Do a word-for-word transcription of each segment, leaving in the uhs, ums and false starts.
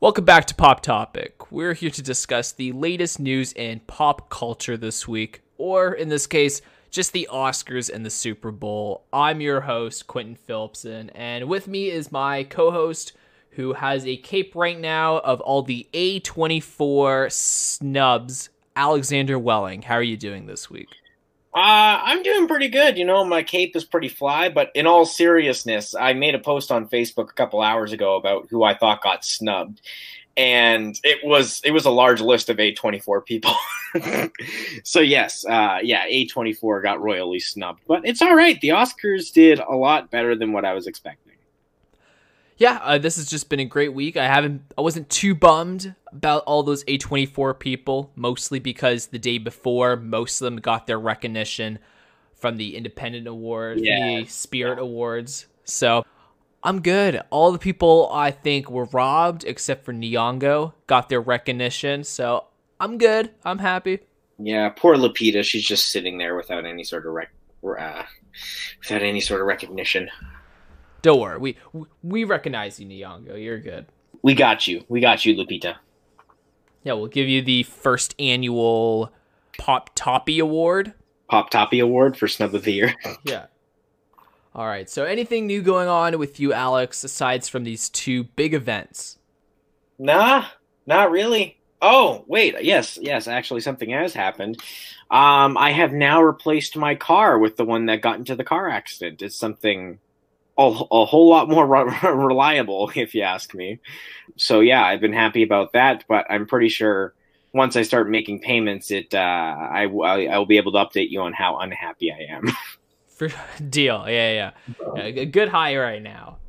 Welcome back to Pop Topic. We're here to discuss the latest news in pop culture this week, or in this case, just the Oscars and the Super Bowl. I'm your host, Quentin Phillipson, and with me is my co-host, who has a cape right now of all the A twenty-four snubs, Alexander Welling. How are you doing this week? Uh, I'm doing pretty good. You know, my cape is pretty fly, but in all seriousness, I made a post on Facebook a couple hours ago about who I thought got snubbed. And it was it was a large list of A twenty-four people. So yes, uh, yeah, A twenty-four got royally snubbed. But it's all right. The Oscars did a lot better than what I was expecting. Yeah, uh, this has just been a great week. I haven't, I wasn't too bummed about all those A twenty-four people, mostly because the day before, most of them got their recognition from the Independent Award, Yeah. the Spirit yeah. Awards. So I'm good. All the people I think were robbed, except for Nyong'o, got their recognition. So I'm good. I'm happy. Yeah, poor Lupita. She's just sitting there without any sort of rec- uh, without any sort of recognition. Don't worry, we we recognize you, Nyong'o. You're good. We got you. We got you, Lupita. Yeah, we'll give you the first annual Pop Toppy Award. Pop Toppy Award for Snub of the Year. Yeah. All right, so anything new going on with you, Alex, aside from these two big events? Nah, not really. Oh, wait, yes, yes, actually something has happened. Um, I have now replaced my car with the one that got into the car accident. It's something a, a whole lot more re- reliable, if you ask me. So yeah, I've been happy about that, but I'm pretty sure once I start making payments, it uh, I, I, I will be able to update you on how unhappy I am. For deal, yeah, yeah, yeah. A good high right now.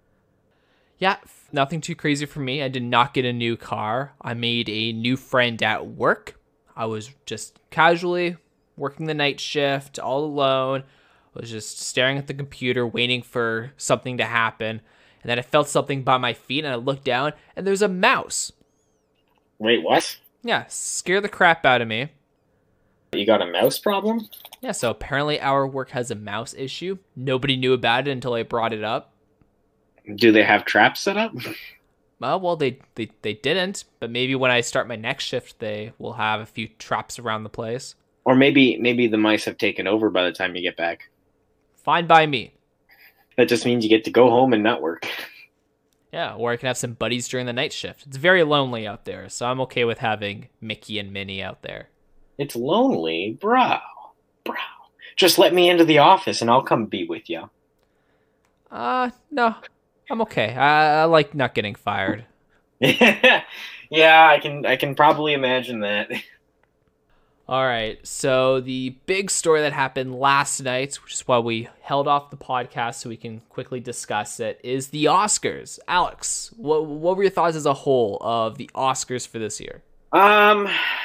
Yeah, nothing too crazy for me. I did not get a new car. I made a new friend at work. I was just casually working the night shift all alone. I was just staring at the computer, waiting for something to happen. And then I felt something by my feet, and I looked down, and there's a mouse. Wait, what? Yeah, scared the crap out of me. You got a mouse problem? Yeah, so apparently our work has a mouse issue. Nobody knew about it until I brought it up. Do they have traps set up? Well, well, they, they, they didn't, but maybe when I start my next shift, they will have a few traps around the place. Or maybe maybe the mice have taken over by the time you get back. Fine by me. That just means you get to go home and not work. Yeah, or I can have some buddies during the night shift. It's very lonely out there, so I'm okay with having Mickey and Minnie out there. It's lonely? Bro. Bro. Just let me into the office and I'll come be with you. Uh, no. I'm okay. I, I like not getting fired. Yeah, I can I can probably imagine that. All right, so the big story that happened last night, which is why we held off the podcast so we can quickly discuss it, is the Oscars. Alex, what what were your thoughts as a whole of the Oscars for this year? Um,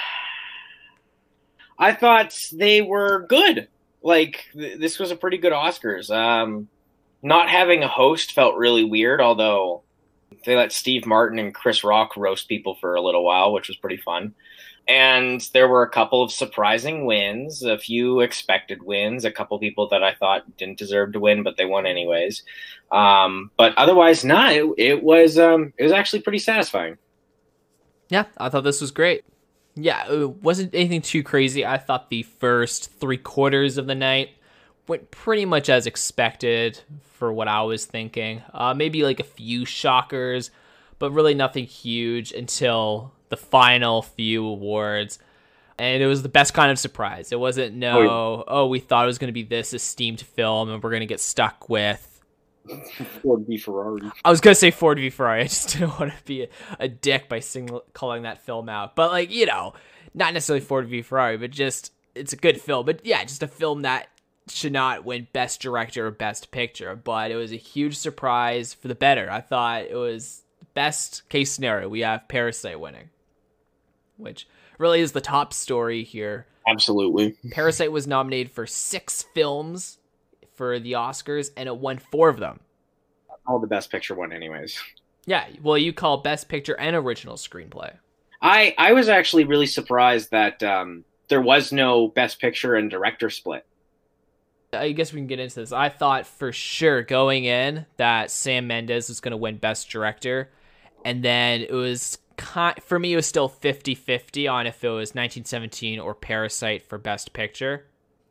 I thought they were good. Like, th- this was a pretty good Oscars. Um, not having a host felt really weird, although they let Steve Martin and Chris Rock roast people for a little while, which was pretty fun. And there were a couple of surprising wins, a few expected wins, a couple people that I thought didn't deserve to win, but they won anyways. Um, but otherwise, nah, it, it was um, it was actually pretty satisfying. Yeah, I thought this was great. Yeah, it wasn't anything too crazy. I thought the first three quarters of the night went pretty much as expected for what I was thinking. Uh, maybe like a few shockers, but really nothing huge until the final few awards. And it was the best kind of surprise. It wasn't, no, oh, oh we thought it was going to be this esteemed film and we're going to get stuck with Ford v Ferrari. I was going to say Ford v Ferrari. I just didn't want to be a, a dick by sing- calling that film out. But, like, you know, not necessarily Ford v Ferrari, but just, it's a good film. But, yeah, just a film that should not win Best Director or Best Picture. But it was a huge surprise for the better. I thought it was best case scenario. We have Parasite winning, which really is the top story here. Absolutely. Parasite was nominated for six films for the Oscars, and it won four of them. All the Best Picture won anyways. Yeah, well, you call Best Picture and Original Screenplay. I, I was actually really surprised that um, there was no Best Picture and Director split. I guess we can get into this. I thought for sure going in that Sam Mendes was going to win Best Director, And then it was, for me, it was still fifty-fifty on if it was nineteen seventeen or Parasite for Best Picture.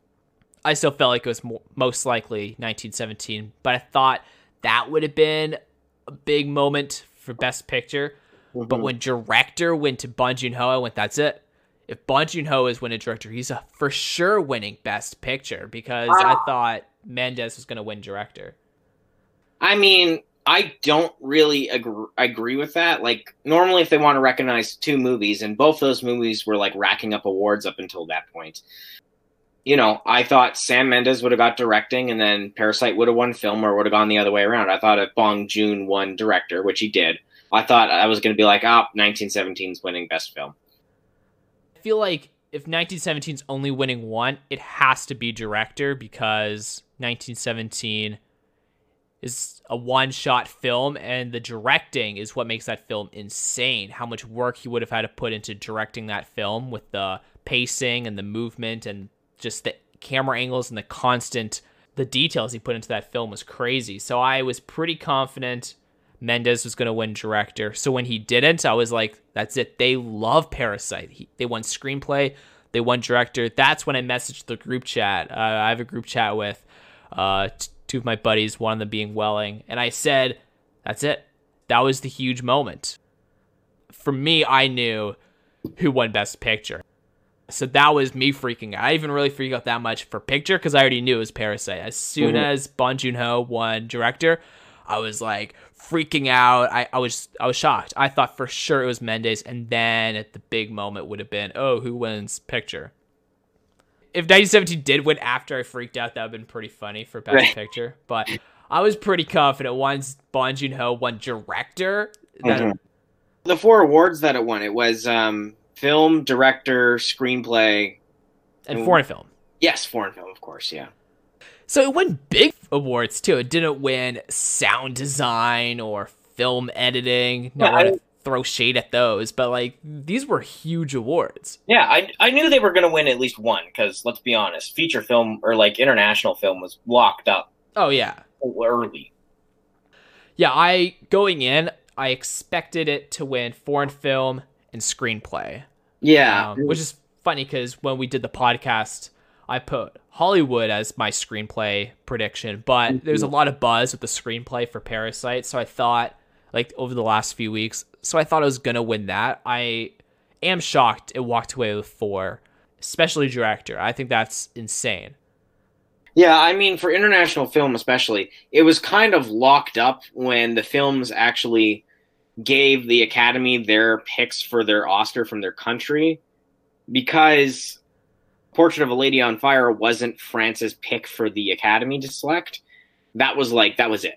I still felt like it was mo- most likely nineteen seventeen, but I thought that would have been a big moment for Best Picture. Mm-hmm. But when director went to Bong Joon-ho, I went, that's it. If Bong Joon-ho is winning director, he's a for sure winning Best Picture, because uh, I thought Mendes was going to win director. I mean, I don't really agree, agree with that. Like, normally if they want to recognize two movies, and both those movies were, like, racking up awards up until that point, you know, I thought Sam Mendes would have got directing, and then Parasite would have won film, or would have gone the other way around. I thought if Bong Joon won director, which he did, I thought I was going to be like, oh, nineteen seventeen's winning Best Film. I feel like if nineteen seventeen's only winning one, it has to be director, because nineteen seventeen is a one-shot film, and the directing is what makes that film insane. How much work he would have had to put into directing that film, with the pacing and the movement and just the camera angles and the constant, the details he put into that film was crazy. So I was pretty confident Mendes was going to win director. So when he didn't, I was like, that's it. They love Parasite. He, they won screenplay. They won director. That's when I messaged the group chat. Uh, I have a group chat with uh, t- two of my buddies, one of them being Welling. And I said, that's it. That was the huge moment. For me, I knew who won Best Picture. So that was me freaking out. I didn't even really freak out that much for picture, because I already knew it was Parasite. As soon mm-hmm. as Bong Joon-ho won director, I was like freaking out. I, I was I was shocked. I thought for sure it was Mendes, and then at the big moment would have been, oh, who wins picture? If nineteen seventeen did win after I freaked out, that would have been pretty funny for Best right. Picture. But I was pretty confident once Bong Joon-ho won director. That mm-hmm. The four awards that it won, it was um, film, director, screenplay. And, and foreign film. Yes, foreign film, of course, yeah. So it won big awards, too. It didn't win sound design or film editing. No one to throw shade at those, but, like, these were huge awards. Yeah, I, I knew they were going to win at least one, because, let's be honest, feature film, or, like, international film was locked up. Oh, yeah. Early. Yeah, I, going in, I expected it to win foreign film and screenplay. Yeah. Um, which is funny, because when we did the podcast, I put Hollywood as my screenplay prediction, but mm-hmm. there's a lot of buzz with the screenplay for Parasite, so I thought, like, over the last few weeks, so I thought I was going to win that. I am shocked it walked away with four, especially director. I think that's insane. Yeah, I mean, for international film especially, it was kind of locked up when the films actually gave the Academy their picks for their Oscar from their country, because Portrait of a Lady on Fire wasn't France's pick for the Academy to select. That was like, that was it.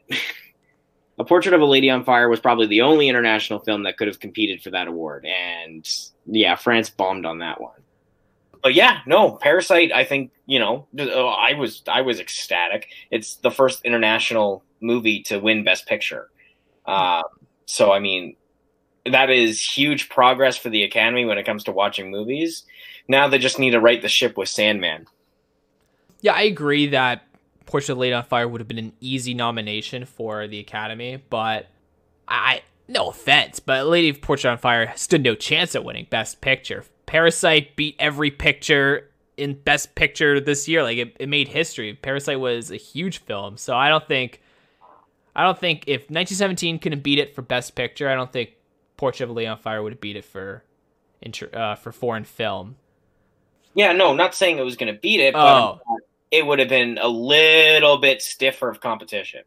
A Portrait of a Lady on Fire was probably the only international film that could have competed for that award. And yeah, France bombed on that one. But yeah, no, Parasite, I think, you know, I was, I was ecstatic. It's the first international movie to win Best Picture. Um, so, I mean, that is huge progress for the Academy when it comes to watching movies. Now they just need to right the ship with Sandman. Yeah, I agree that Portrait of a Lady on Fire would have been an easy nomination for the Academy, but I, no offense, but Lady of Portrait on Fire stood no chance at winning Best Picture. Parasite beat every picture in Best Picture this year. Like, it, it made history. Parasite was a huge film, so I don't think, I don't think if nineteen seventeen couldn't beat it for Best Picture, I don't think Portrait of a Lady on Fire would have beat it for, uh, for foreign film. Yeah, no, not saying it was going to beat it, but oh. it would have been a little bit stiffer of competition.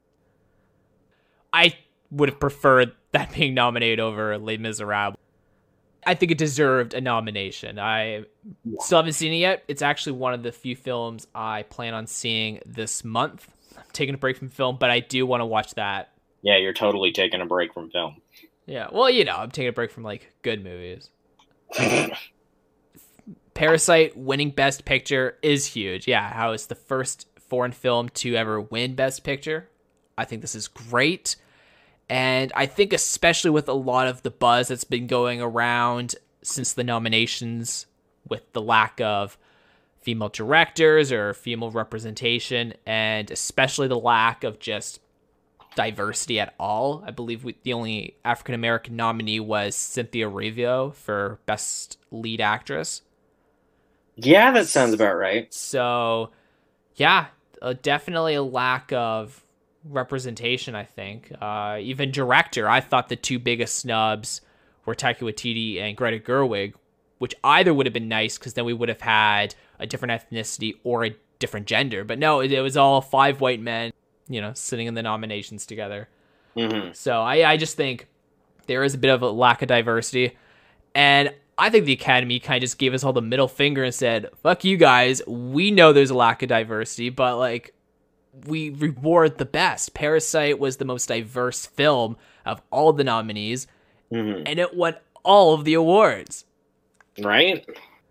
I would have preferred that being nominated over Les Miserables. I think it deserved a nomination. I yeah. still haven't seen it yet. It's actually one of the few films I plan on seeing this month. I'm taking a break from film, but I do want to watch that. Yeah, you're totally taking a break from film. Yeah, well, you know, I'm taking a break from, like, good movies. Parasite winning Best Picture is huge. Yeah, how it's the first foreign film to ever win Best Picture. I think this is great. And I think especially with a lot of the buzz that's been going around since the nominations, with the lack of female directors or female representation, and especially the lack of just diversity at all. I believe we, the only African American nominee was Cynthia Erivo for Best Lead Actress. Yeah, that sounds about right. So, yeah, uh, definitely a lack of representation, I think. Uh, even director, I thought the two biggest snubs were Taika Waititi and Greta Gerwig, which either would have been nice because then we would have had a different ethnicity or a different gender. But no, it, it was all five white men, you know, sitting in the nominations together. Mm-hmm. So I, I just think there is a bit of a lack of diversity. And I think the Academy kind of just gave us all the middle finger and said, fuck you guys. We know there's a lack of diversity, but like, we reward the best. Parasite was the most diverse film of all the nominees, mm-hmm. and it won all of the awards. Right?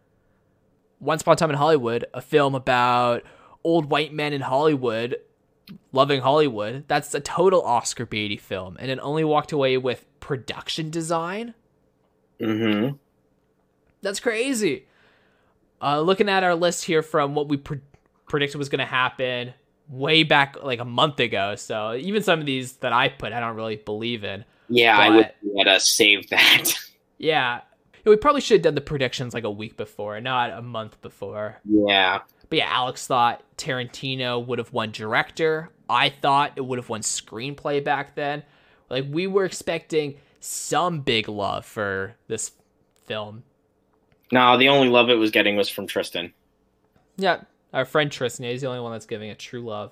Once Upon a Time in Hollywood, a film about old white men in Hollywood loving Hollywood. That's a total Oscar baity film, and it only walked away with production design. Mm-hmm. That's crazy. Uh, looking at our list here from what we pre- predicted was going to happen way back like a month ago. So even some of these that I put, I don't really believe in. Yeah, but, I would let us save that. Yeah. We probably should have done the predictions like a week before, not a month before. Yeah. But yeah, Alex thought Tarantino would have won director. I thought it would have won screenplay back then. Like, we were expecting some big love for this film. No, the only love it was getting was from Tristan. Yeah, our friend Tristan, he's the only one that's giving it true love.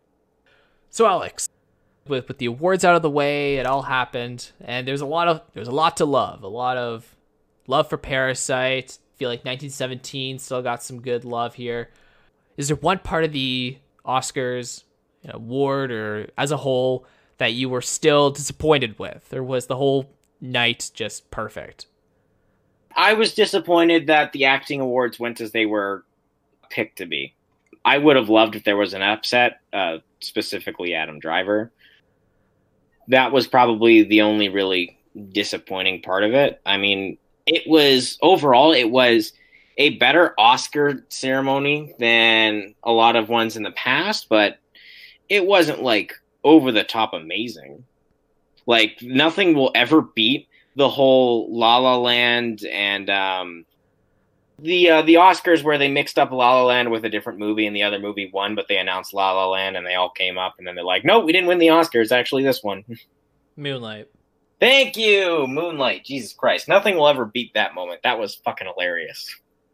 So Alex, with with the awards out of the way, it all happened, and there's a lot of there's a lot to love. A lot of love for Parasite. I feel like nineteen seventeen still got some good love here. Is there one part of the Oscars, you know, award or as a whole that you were still disappointed with, or was the whole night just perfect? I was disappointed that the acting awards went as they were picked to be. I would have loved if there was an upset, uh, specifically Adam Driver. That was probably the only really disappointing part of it. I mean, it was overall, it was a better Oscar ceremony than a lot of ones in the past, but it wasn't like over the top amazing. Like, nothing will ever beat the whole La La Land and um, the uh, the Oscars where they mixed up La La Land with a different movie and the other movie won, but they announced La La Land and they all came up and then they're like, no, we didn't win the Oscar. It's actually this one. Moonlight. Thank you, Moonlight. Jesus Christ. Nothing will ever beat that moment. That was fucking hilarious.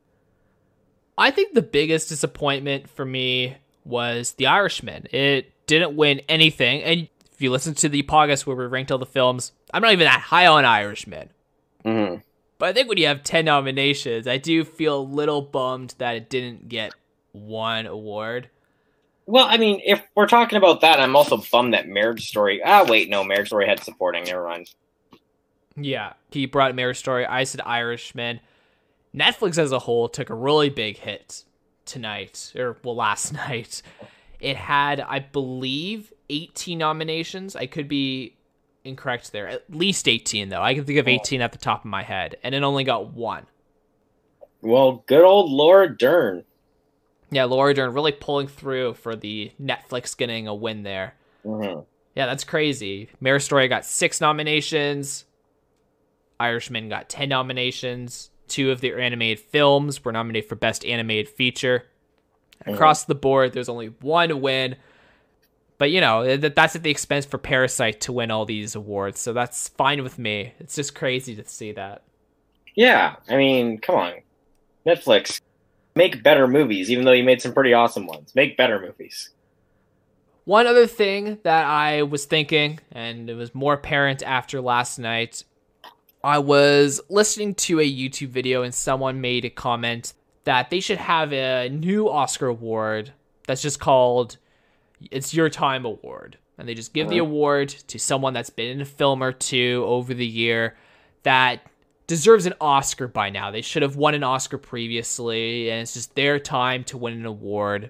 I think the biggest disappointment for me was The Irishman. It didn't win anything. And if you listen to the podcast where we ranked all the films, I'm not even that high on Irishman. Mm-hmm. But I think when you have ten nominations, I do feel a little bummed that it didn't get one award. Well, I mean, if we're talking about that, I'm also bummed that Marriage Story... Ah, wait, no, Marriage Story had supporting. Never mind. Yeah, he brought Marriage Story. I said Irishman. Netflix as a whole took a really big hit tonight, or, well, last night. It had, I believe, eighteen nominations. I could be incorrect there. At least eighteen, though. I can think of eighteen at the top of my head, and it only got one. Well, good old Laura Dern. Yeah, Laura Dern really pulling through for the Netflix getting a win there. Mm-hmm. Yeah, that's crazy. Marriage Story got six nominations. Irishman got ten nominations. Two of their animated films were nominated for Best Animated Feature. Mm-hmm. Across the board, there's only one win. But, you know, that's at the expense for Parasite to win all these awards. So that's fine with me. It's just crazy to see that. Yeah, I mean, come on. Netflix. Make better movies, even though you made some pretty awesome ones. Make better movies. One other thing that I was thinking, and it was more apparent after last night, I was listening to a YouTube video and someone made a comment that they should have a new Oscar award that's just called It's Your Time Award. And they just give the award to someone that's been in a film or two over the year that deserves an Oscar by now. They should have won an Oscar previously, and it's just their time to win an award.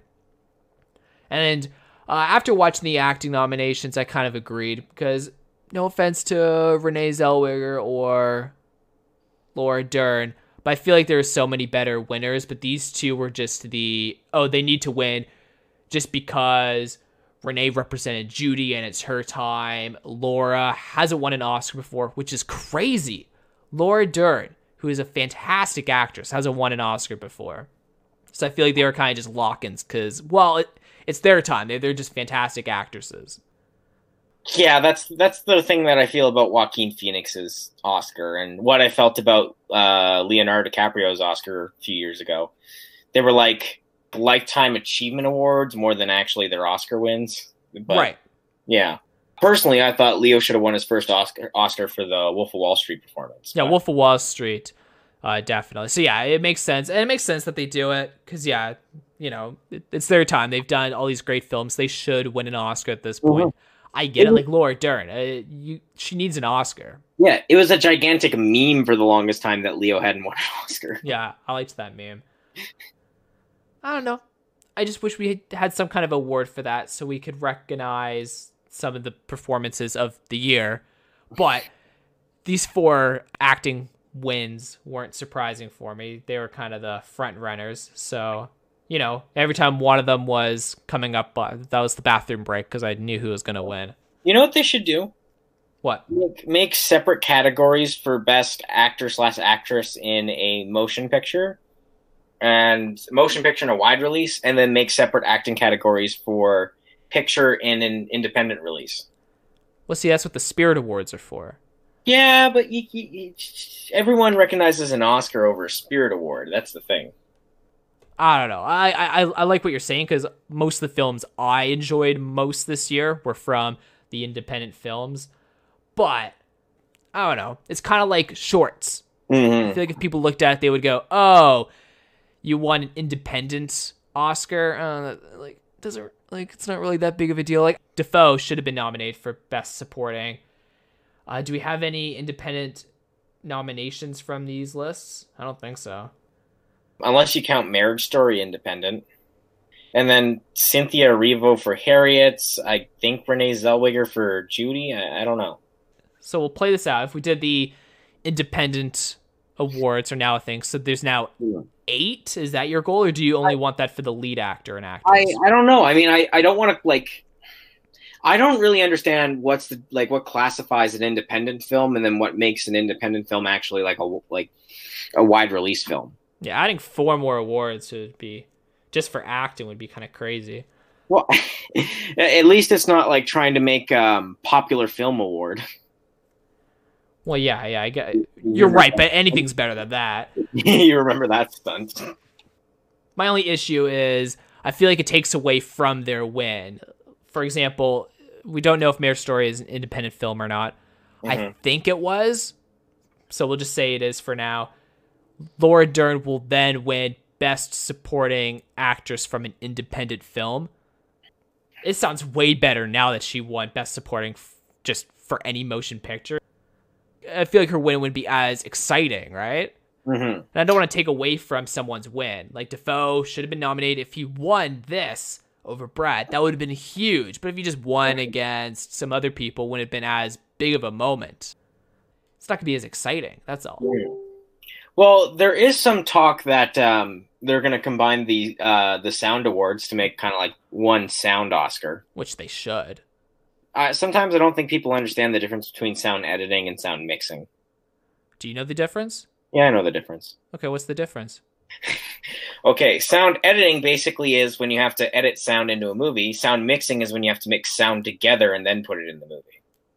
And uh, after watching the acting nominations, I kind of agreed, because no offense to Renee Zellweger or Laura Dern, but I feel like there are so many better winners, but these two were just the, oh, they need to win just because Renee represented Judy, and it's her time. Laura hasn't won an Oscar before, which is crazy. Laura Dern, who is a fantastic actress, hasn't won an Oscar before. So I feel like they were kind of just lock-ins because, well, it, it's their time. They're, they're just fantastic actresses. Yeah, that's that's the thing that I feel about Joaquin Phoenix's Oscar and what I felt about uh, Leonardo DiCaprio's Oscar a few years ago. They were like Lifetime Achievement Awards more than actually their Oscar wins. But, right. Yeah. Personally, I thought Leo should have won his first Oscar Oscar for the Wolf of Wall Street performance. Yeah, but. Wolf of Wall Street, uh, definitely. So yeah, it makes sense. And it makes sense that they do it because, yeah, you know, it, it's their time. They've done all these great films. They should win an Oscar at this point. Mm-hmm. I get it, like Laura Dern. Uh, you, she needs an Oscar. Yeah, it was a gigantic meme for the longest time that Leo hadn't won an Oscar. Yeah, I liked that meme. I don't know. I just wish we had some kind of award for that so we could recognize some of the performances of the year. But these four acting wins weren't surprising for me. They were kind of the front runners, so... You know, every time one of them was coming up, uh, that was the bathroom break because I knew who was going to win. You know what they should do? What? Make, make separate categories for best actor slash actress in a motion picture and motion picture in a wide release, and then make separate acting categories for picture in an independent release. Well, see, that's what the Spirit Awards are for. Yeah, but you, you, you, everyone recognizes an Oscar over a Spirit Award. That's the thing. I don't know. I, I I like what you're saying because most of the films I enjoyed most this year were from the independent films. But, I don't know. It's kind of like shorts. Mm-hmm. I feel like if people looked at it, they would go, oh, you won an independent Oscar? Uh, like, doesn't like it's not really that big of a deal. Like, Dafoe should have been nominated for Best Supporting. Uh, do we have any independent nominations from these lists? I don't think so. Unless you count Marriage Story independent. And then Cynthia Erivo for Harriet. I think Renee Zellweger for Judy. I, I don't know. So we'll play this out. If we did the independent awards are now a thing, so there's now eight. Is that your goal, or do you only I, want that for the lead actor and actress? I, I don't know. I mean, I, I don't want to, like... I don't really understand what's the like what classifies an independent film and then what makes an independent film actually like a like a wide release film. Yeah, adding four more awards would be, just for acting, would be kind of crazy. Well, at least it's not like trying to make um popular film award. Well, yeah, yeah, I get you're right, but anything's better than that. You remember that stunt? My only issue is I feel like it takes away from their win. For example, we don't know if Marriage Story is an independent film or not. Mm-hmm. I think it was, so we'll just say it is for now. Laura Dern will then win Best Supporting Actress from an Independent Film. It sounds way better now that she won Best Supporting f- just for any motion picture. I feel like her win wouldn't be as exciting, right? Mm-hmm. And I don't want to take away from someone's win. Like, Dafoe should have been nominated. If he won this over Brad, that would have been huge. But if he just won against some other people, wouldn't have been as big of a moment. It's not going to be as exciting. That's all. Mm-hmm. Well, there is some talk that um, they're going to combine the uh, the sound awards to make kind of like one sound Oscar. Which they should. Uh, sometimes I don't think people understand the difference between sound editing and sound mixing. Do you know the difference? Yeah, I know the difference. Okay, what's the difference? Okay, sound editing basically is when you have to edit sound into a movie. Sound mixing is when you have to mix sound together and then put it in the movie.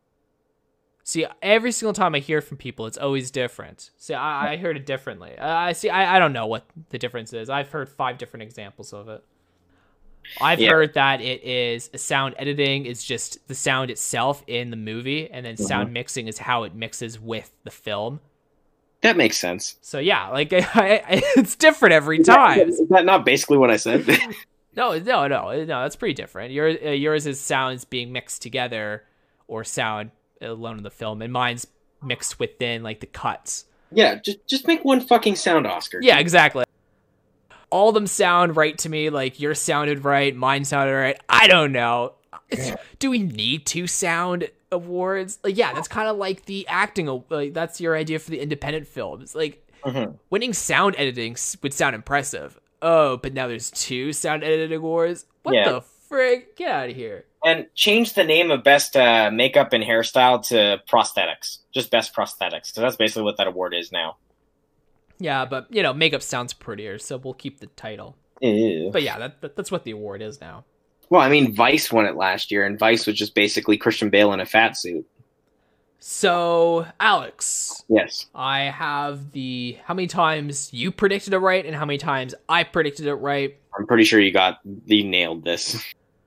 See, every single time I hear from people, it's always different. See, I, I heard it differently. I see. I, I don't know what the difference is. I've heard five different examples of it. I've yeah. heard that it is sound editing is just the sound itself in the movie, and then mm-hmm. sound mixing is how it mixes with the film. That makes sense. So yeah, like I, I, it's different every time. Is that, is that not basically what I said? no, no, no, no. That's pretty different. Yours, uh, yours is sounds being mixed together, or sound alone in the film, and mine's mixed within like the cuts. Yeah, just just make one fucking sound Oscar. Yeah, exactly. All of them sound right to me. Like yours sounded right, mine sounded right. I don't know. Do we need two sound awards? Like, yeah, that's kind of like the acting. Like that's your idea for the independent films. Like mm-hmm. winning sound editing would sound impressive. Oh, but now there's two sound editing awards. What yeah. the frig? Get out of here. And change the name of best uh, makeup and hairstyle to prosthetics. Just best prosthetics. So that's basically what that award is now. Yeah, but, you know, makeup sounds prettier, so we'll keep the title. Ew. But yeah, that, that that's what the award is now. Well, I mean, Vice won it last year, and Vice was just basically Christian Bale in a fat suit. So, Alex. Yes. I have the how many times you predicted it right and how many times I predicted it right. I'm pretty sure you got you nailed this.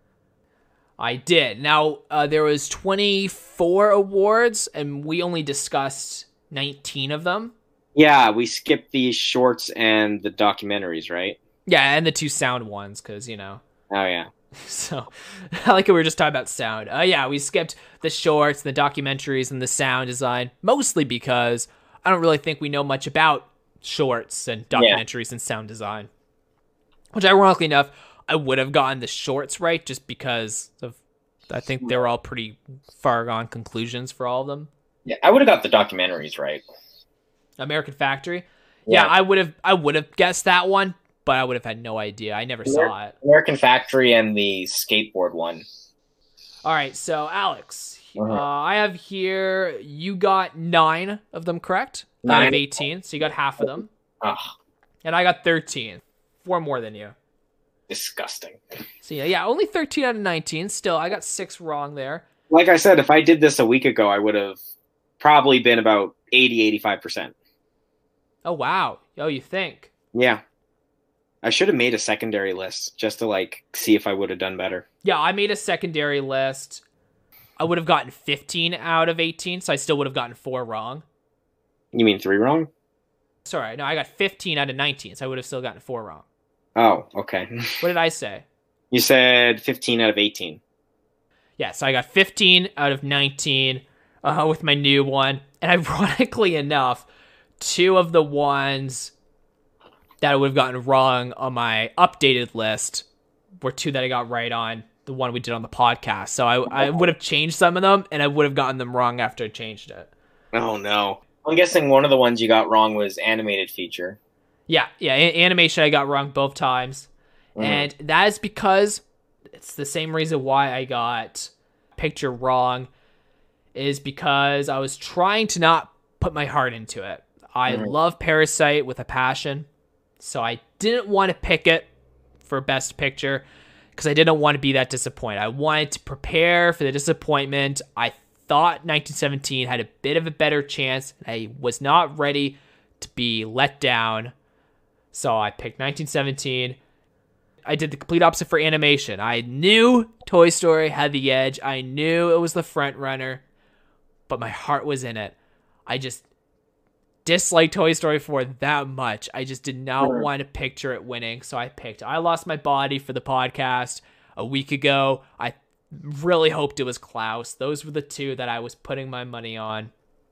I did. Now, uh, there was twenty-four awards, and we only discussed nineteen of them. Yeah, we skipped the shorts and the documentaries, right? Yeah, and the two sound ones, because, you know. Oh, yeah. So, I like it, we were just talking about sound. Uh, yeah, we skipped the shorts, the documentaries, and the sound design, mostly because I don't really think we know much about shorts and documentaries yeah. and sound design. Which, ironically enough, I would have gotten the shorts right just because of, I think they were all pretty far gone conclusions for all of them. Yeah, I would have got the documentaries right. American Factory? Yeah, yeah I would have I would have guessed that one, but I would have had no idea. I never Amer- saw it. American Factory and the skateboard one. All right, so Alex, uh-huh. uh, I have here, you got nine of them correct nine. Out of eighteen, so you got half of them. Ugh. And I got thirteen, four more than you. Disgusting. So yeah, yeah, only thirteen out of nineteen. Still, I got six wrong there. Like I said, if I did this a week ago, I would have probably been about eighty, eighty-five percent. Oh, wow. Oh, you think? Yeah. I should have made a secondary list just to, like, see if I would have done better. Yeah, I made a secondary list. I would have gotten fifteen out of eighteen, so I still would have gotten four wrong. You mean three wrong? Sorry, no, I got fifteen out of nineteen, so I would have still gotten four wrong. Oh, okay. What did I say? You said fifteen out of eighteen. Yeah, so I got fifteen out of nineteen uh, with my new one. And ironically enough, two of the ones that I would have gotten wrong on my updated list were two that I got right on the one we did on the podcast. So I, I would have changed some of them, and I would have gotten them wrong after I changed it. Oh, no. I'm guessing one of the ones you got wrong was animated feature. Yeah, yeah, a- animation I got wrong both times. Mm. And that is because it's the same reason why I got picture wrong, is because I was trying to not put my heart into it. I mm. love Parasite with a passion, so I didn't want to pick it for Best Picture because I didn't want to be that disappointed. I wanted to prepare for the disappointment. I thought nineteen seventeen had a bit of a better chance. I was not ready to be let down, so I picked nineteen seventeen. I did the complete opposite for animation. I knew Toy Story had the edge. I knew it was the front runner, but my heart was in it. I just disliked Toy Story four that much. I just did not sure. want to picture it winning, so I picked I Lost My Body for the podcast a week ago. I really hoped it was Klaus. Those were the two that I was putting my money on,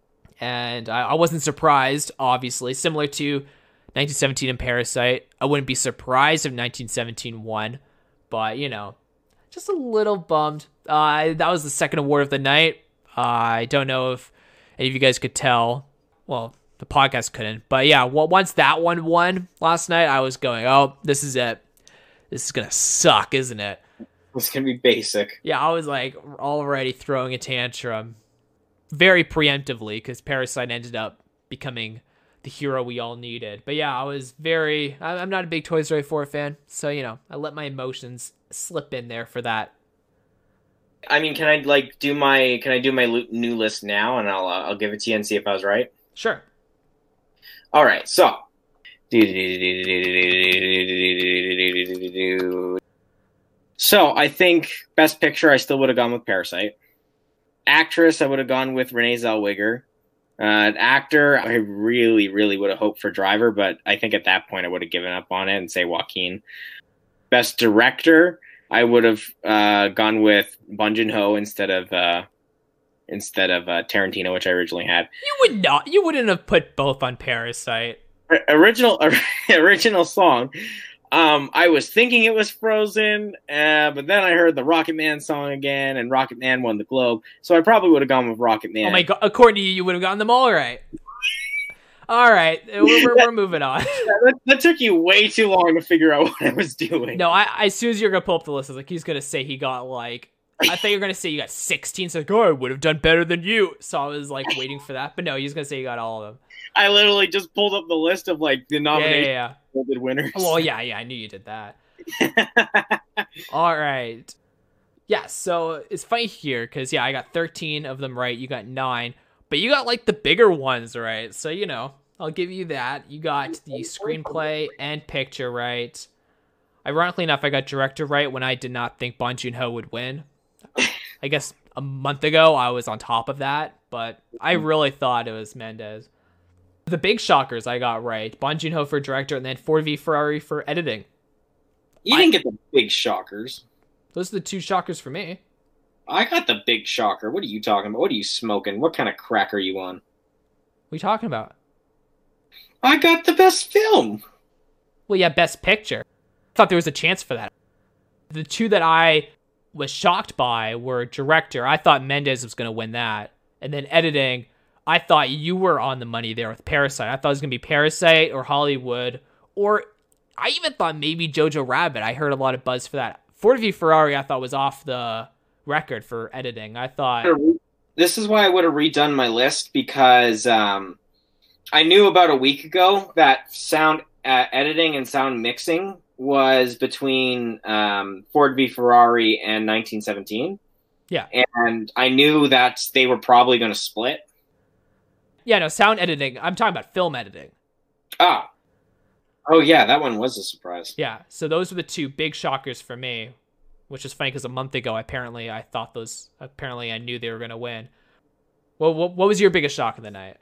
and I, I wasn't surprised, obviously. Similar to nineteen seventeen and Parasite, I wouldn't be surprised if nineteen seventeen won, but, you know, just a little bummed. Uh, that was the second award of the night. Uh, I don't know if any of you guys could tell. Well, the podcast couldn't. But yeah, well, once that one won last night, I was going, oh, this is it. This is going to suck, isn't it? It's going to be basic. Yeah, I was like already throwing a tantrum very preemptively because Parasite ended up becoming the hero we all needed. But yeah, I was very, I'm not a big Toy Story four fan. So, you know, I let my emotions slip in there for that. I mean, can I like do my can I do my new list now, and I'll uh, I'll give it to you and see if I was right. Sure. All right. So. So I think Best Picture, I still would have gone with Parasite. Actress, I would have gone with Renee Zellweger. Uh, actor, I really, really would have hoped for Driver, but I think at that point I would have given up on it and say Joaquin. Best Director, I would have uh, gone with Bong Joon-ho instead of uh, instead of uh, Tarantino, which I originally had. You would not. You wouldn't have put both on Parasite. O- original original song. Um, I was thinking it was Frozen, uh, but then I heard the Rocket Man song again, and Rocket Man won the Globe, so I probably would have gone with Rocket Man. Oh my god! According to you, you would have gotten them all right. All right, we're, we're, we're moving on. that, that took you way too long to figure out what I was doing. No, I, as soon as you're gonna pull up the list, I was like, he's gonna say he got like I thought you were going to say you got sixteen. So like, oh, I would have done better than you. So I was like waiting for that. But no, he's going to say you got all of them. I literally just pulled up the list of like the nominations, yeah, yeah, yeah. winners. Well, yeah, yeah, I knew you did that. All right. Yeah, so it's funny here because, yeah, I got thirteen of them right. You got nine. But you got like the bigger ones right. So, you know, I'll give you that. You got the screenplay and picture right. Ironically enough, I got director right when I did not think Bong Joon-ho would win. I guess a month ago I was on top of that, but I really thought it was Mendes. The big shockers I got right. Bong Joon-ho for director and then Ford v Ferrari for editing. You didn't I, get the big shockers. Those are the two shockers for me. I got the big shocker. What are you talking about? What are you smoking? What kind of crack are you on? What are you talking about? I got the best film. Well, yeah, best picture. I thought there was a chance for that. The two that I was shocked by were director. I thought Mendes was going to win that. And then editing, I thought you were on the money there with Parasite. I thought it was going to be Parasite or Hollywood. Or I even thought maybe Jojo Rabbit. I heard a lot of buzz for that. Ford v Ferrari I thought was off the record for editing. I thought... This is why I would have redone my list, because um, I knew about a week ago that sound uh, editing and sound mixing was between um, Ford v Ferrari and nineteen seventeen. Yeah. And I knew that they were probably going to split. Yeah, no, sound editing. I'm talking about film editing. Ah. Oh, yeah, that one was a surprise. Yeah, so those were the two big shockers for me, which is funny because a month ago, apparently, I thought those, apparently I knew they were going to win. Well, what, what was your biggest shock of the night?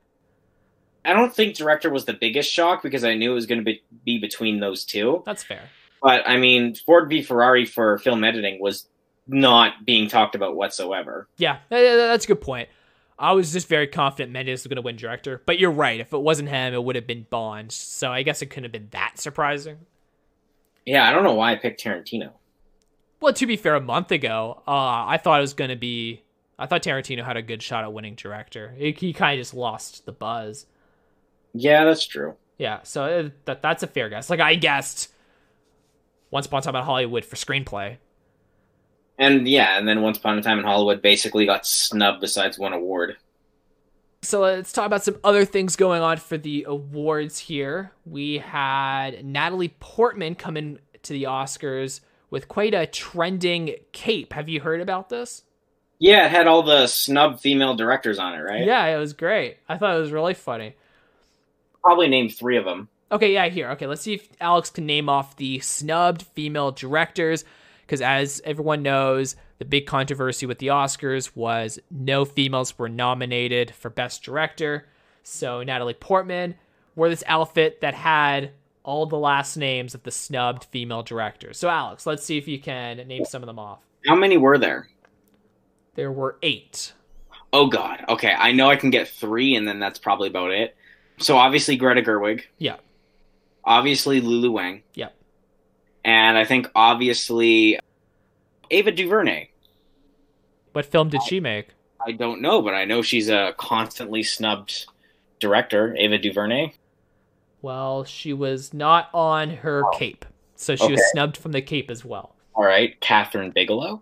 I don't think director was the biggest shock because I knew it was going to be, be between those two. That's fair. But, I mean, Ford v Ferrari for film editing was not being talked about whatsoever. Yeah, that's a good point. I was just very confident Mendes was going to win director. But you're right. If it wasn't him, it would have been Bond. So I guess it couldn't have been that surprising. Yeah, I don't know why I picked Tarantino. Well, to be fair, a month ago, uh, I thought it was going to be... I thought Tarantino had a good shot at winning director. He, he kind of just lost the buzz. Yeah, that's true. Yeah, so it, that that's a fair guess. Like, I guessed Once Upon a Time in Hollywood for screenplay. And yeah, and then Once Upon a Time in Hollywood basically got snubbed besides one award. So let's talk about some other things going on for the awards here. We had Natalie Portman come in to the Oscars with quite a trending cape. Have you heard about this? Yeah, it had all the snub female directors on it, right? Yeah, it was great. I thought it was really funny. Probably named three of them. Okay, yeah, here. Okay, let's see if Alex can name off the snubbed female directors. Because as everyone knows, the big controversy with the Oscars was no females were nominated for Best Director. So Natalie Portman wore this outfit that had all the last names of the snubbed female directors. So Alex, let's see if you can name some of them off. How many were there? There were eight. Oh, God. Okay, I know I can get three, and then that's probably about it. So obviously Greta Gerwig. Yeah. Obviously Lulu Wang. Yeah. And I think obviously Ava DuVernay. What film did she make? I don't know, but I know she's a constantly snubbed director, Ava DuVernay. Well, she was not on her oh. cape. So she okay. was snubbed from the cape as well. All right. Catherine Bigelow.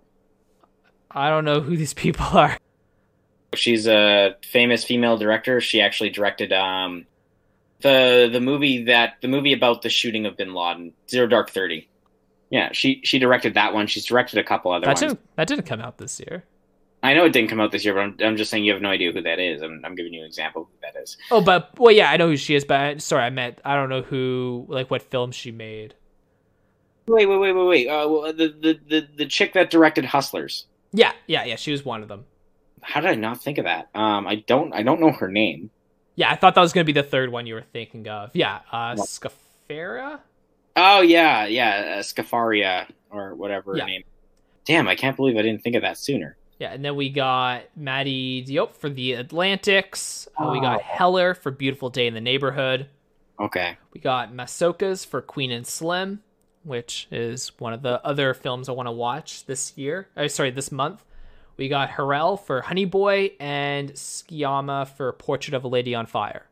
I don't know who these people are. She's a famous female director. She actually directed um, the the movie that the movie about the shooting of Bin Laden, Zero Dark Thirty. Yeah, she she directed that one. She's directed a couple other that ones. Didn't, that didn't come out this year. I know it didn't come out this year, but I'm, I'm just saying you have no idea who that is. I'm, I'm giving you an example of who that is. Oh, but well, yeah, I know who she is, but I, sorry, I meant I don't know who, like, what film she made. Wait, wait, wait, wait, wait. Uh, the, the the the chick that directed Hustlers. Yeah, yeah, yeah. She was one of them. How did I not think of that? Um, I don't, I don't know her name. Yeah, I thought that was going to be the third one you were thinking of. Yeah, uh, Scafaria? Oh, yeah, yeah, uh, Scafaria, or whatever yeah. her name. Damn, I can't believe I didn't think of that sooner. Yeah, and then we got Maddie Diop for The Atlantics. Oh. Uh, we got Heller for Beautiful Day in the Neighborhood. Okay. We got Masokas for Queen and Slim, which is one of the other films I want to watch this year. Oh, sorry, this month. We got Harrell for Honey Boy and Sciamma for Portrait of a Lady on Fire.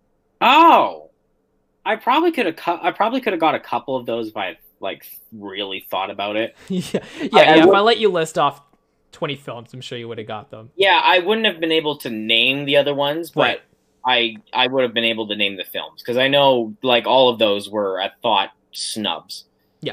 Oh, I probably could have. Cu- I probably could have got a couple of those if I had, like, really thought about it. yeah, yeah. I, yeah I if would... I let you list off twenty films, I'm sure you would have got them. Yeah, I wouldn't have been able to name the other ones, but Right. I I would have been able to name the films because I know like all of those were I thought snubs. Yeah.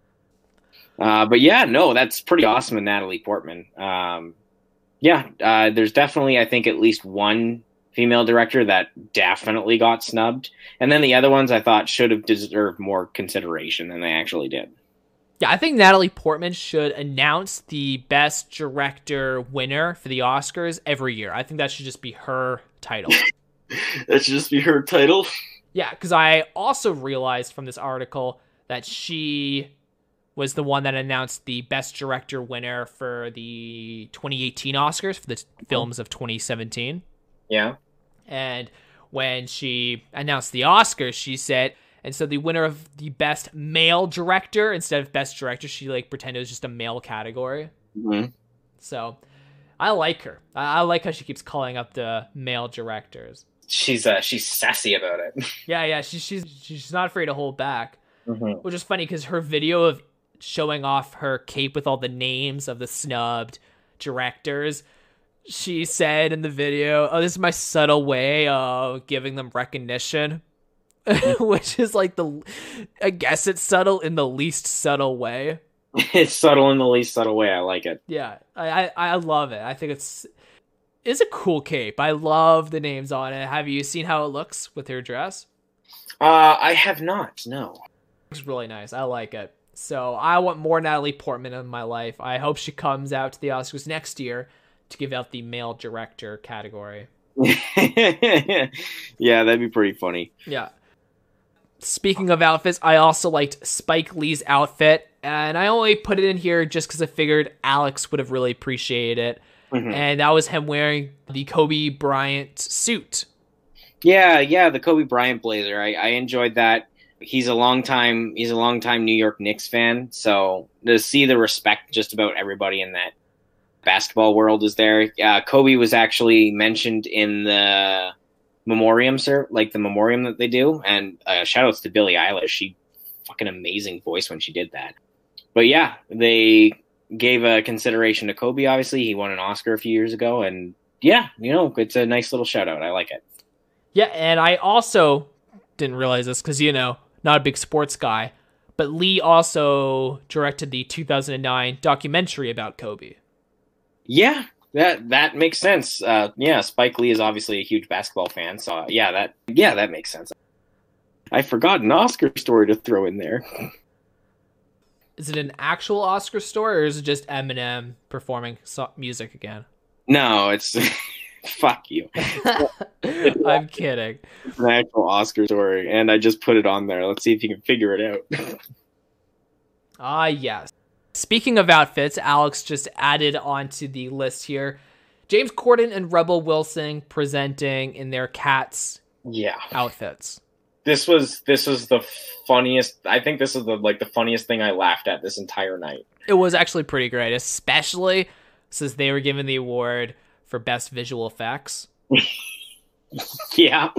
Uh, but yeah, no, that's pretty awesome with Natalie Portman. Um, yeah, uh, there's definitely I think at least one female director that definitely got snubbed, and then the other ones I thought should have deserved more consideration than they actually did. Yeah, I think Natalie Portman should announce the Best Director winner for the Oscars every year. I think that should just be her title. That should just be her title. Yeah, because I also realized from this article that she was the one that announced the Best Director winner for the twenty eighteen Oscars for the films of twenty seventeen. Yeah. And when she announced the Oscars, she said, and so the winner of the Best Male Director, instead of Best Director, she like pretended it was just a male category. Mm-hmm. So I like her. I, I like how she keeps calling up the male directors. She's uh, she's sassy about it. Yeah, yeah, she, she's she's not afraid to hold back, Mm-hmm. which is funny because her video of showing off her cape with all the names of the snubbed directors, she said in the video, "Oh, this is my subtle way of giving them recognition," which is like the, I guess it's subtle in the least subtle way. It's subtle in the least subtle way. I like it. Yeah, I I, I love it. I think it's. It's a cool cape. I love the names on it. Have you seen how it looks with her dress? Uh, I have not. No. It's really nice. I like it. So I want more Natalie Portman in my life. I hope she comes out to the Oscars next year to give out the male director category. Yeah, that'd be pretty funny. Yeah. Speaking of outfits, I also liked Spike Lee's outfit, and I only put it in here just because I figured Alex would have really appreciated it. Mm-hmm. And that was him wearing the Kobe Bryant suit. Yeah, yeah, the Kobe Bryant blazer. I, I enjoyed that. He's a long time he's a long time New York Knicks fan, so to see the respect just about everybody in that basketball world is there. Uh, Kobe was actually mentioned in the memoriam, sir, like the memoriam that they do, and uh, shout outs to Billie Eilish. She fucking amazing voice when she did that. But yeah, they gave a consideration to Kobe. Obviously, he won an Oscar a few years ago, and yeah, you know, it's a nice little shout out. I like it. Yeah, and I also didn't realize this because, you know, not a big sports guy, but Lee also directed the two thousand nine documentary about Kobe. Yeah, that that makes sense. Uh, yeah, Spike Lee is obviously a huge basketball fan, so uh, yeah, that yeah that makes sense. I forgot an Oscar story to throw in there. Is it an actual Oscar story, or is it just Eminem performing so- music again? No, it's fuck you. I'm kidding. It's an actual Oscar story, and I just put it on there. Let's see if you can figure it out. Ah, yes. Speaking of outfits, Alex just added onto the list here James Corden and Rebel Wilson presenting in their Cats Yeah, outfits. this was this was the funniest. I think this is the like the funniest thing I laughed at this entire night. It was actually pretty great, especially since they were given the award for best visual effects. Yeah.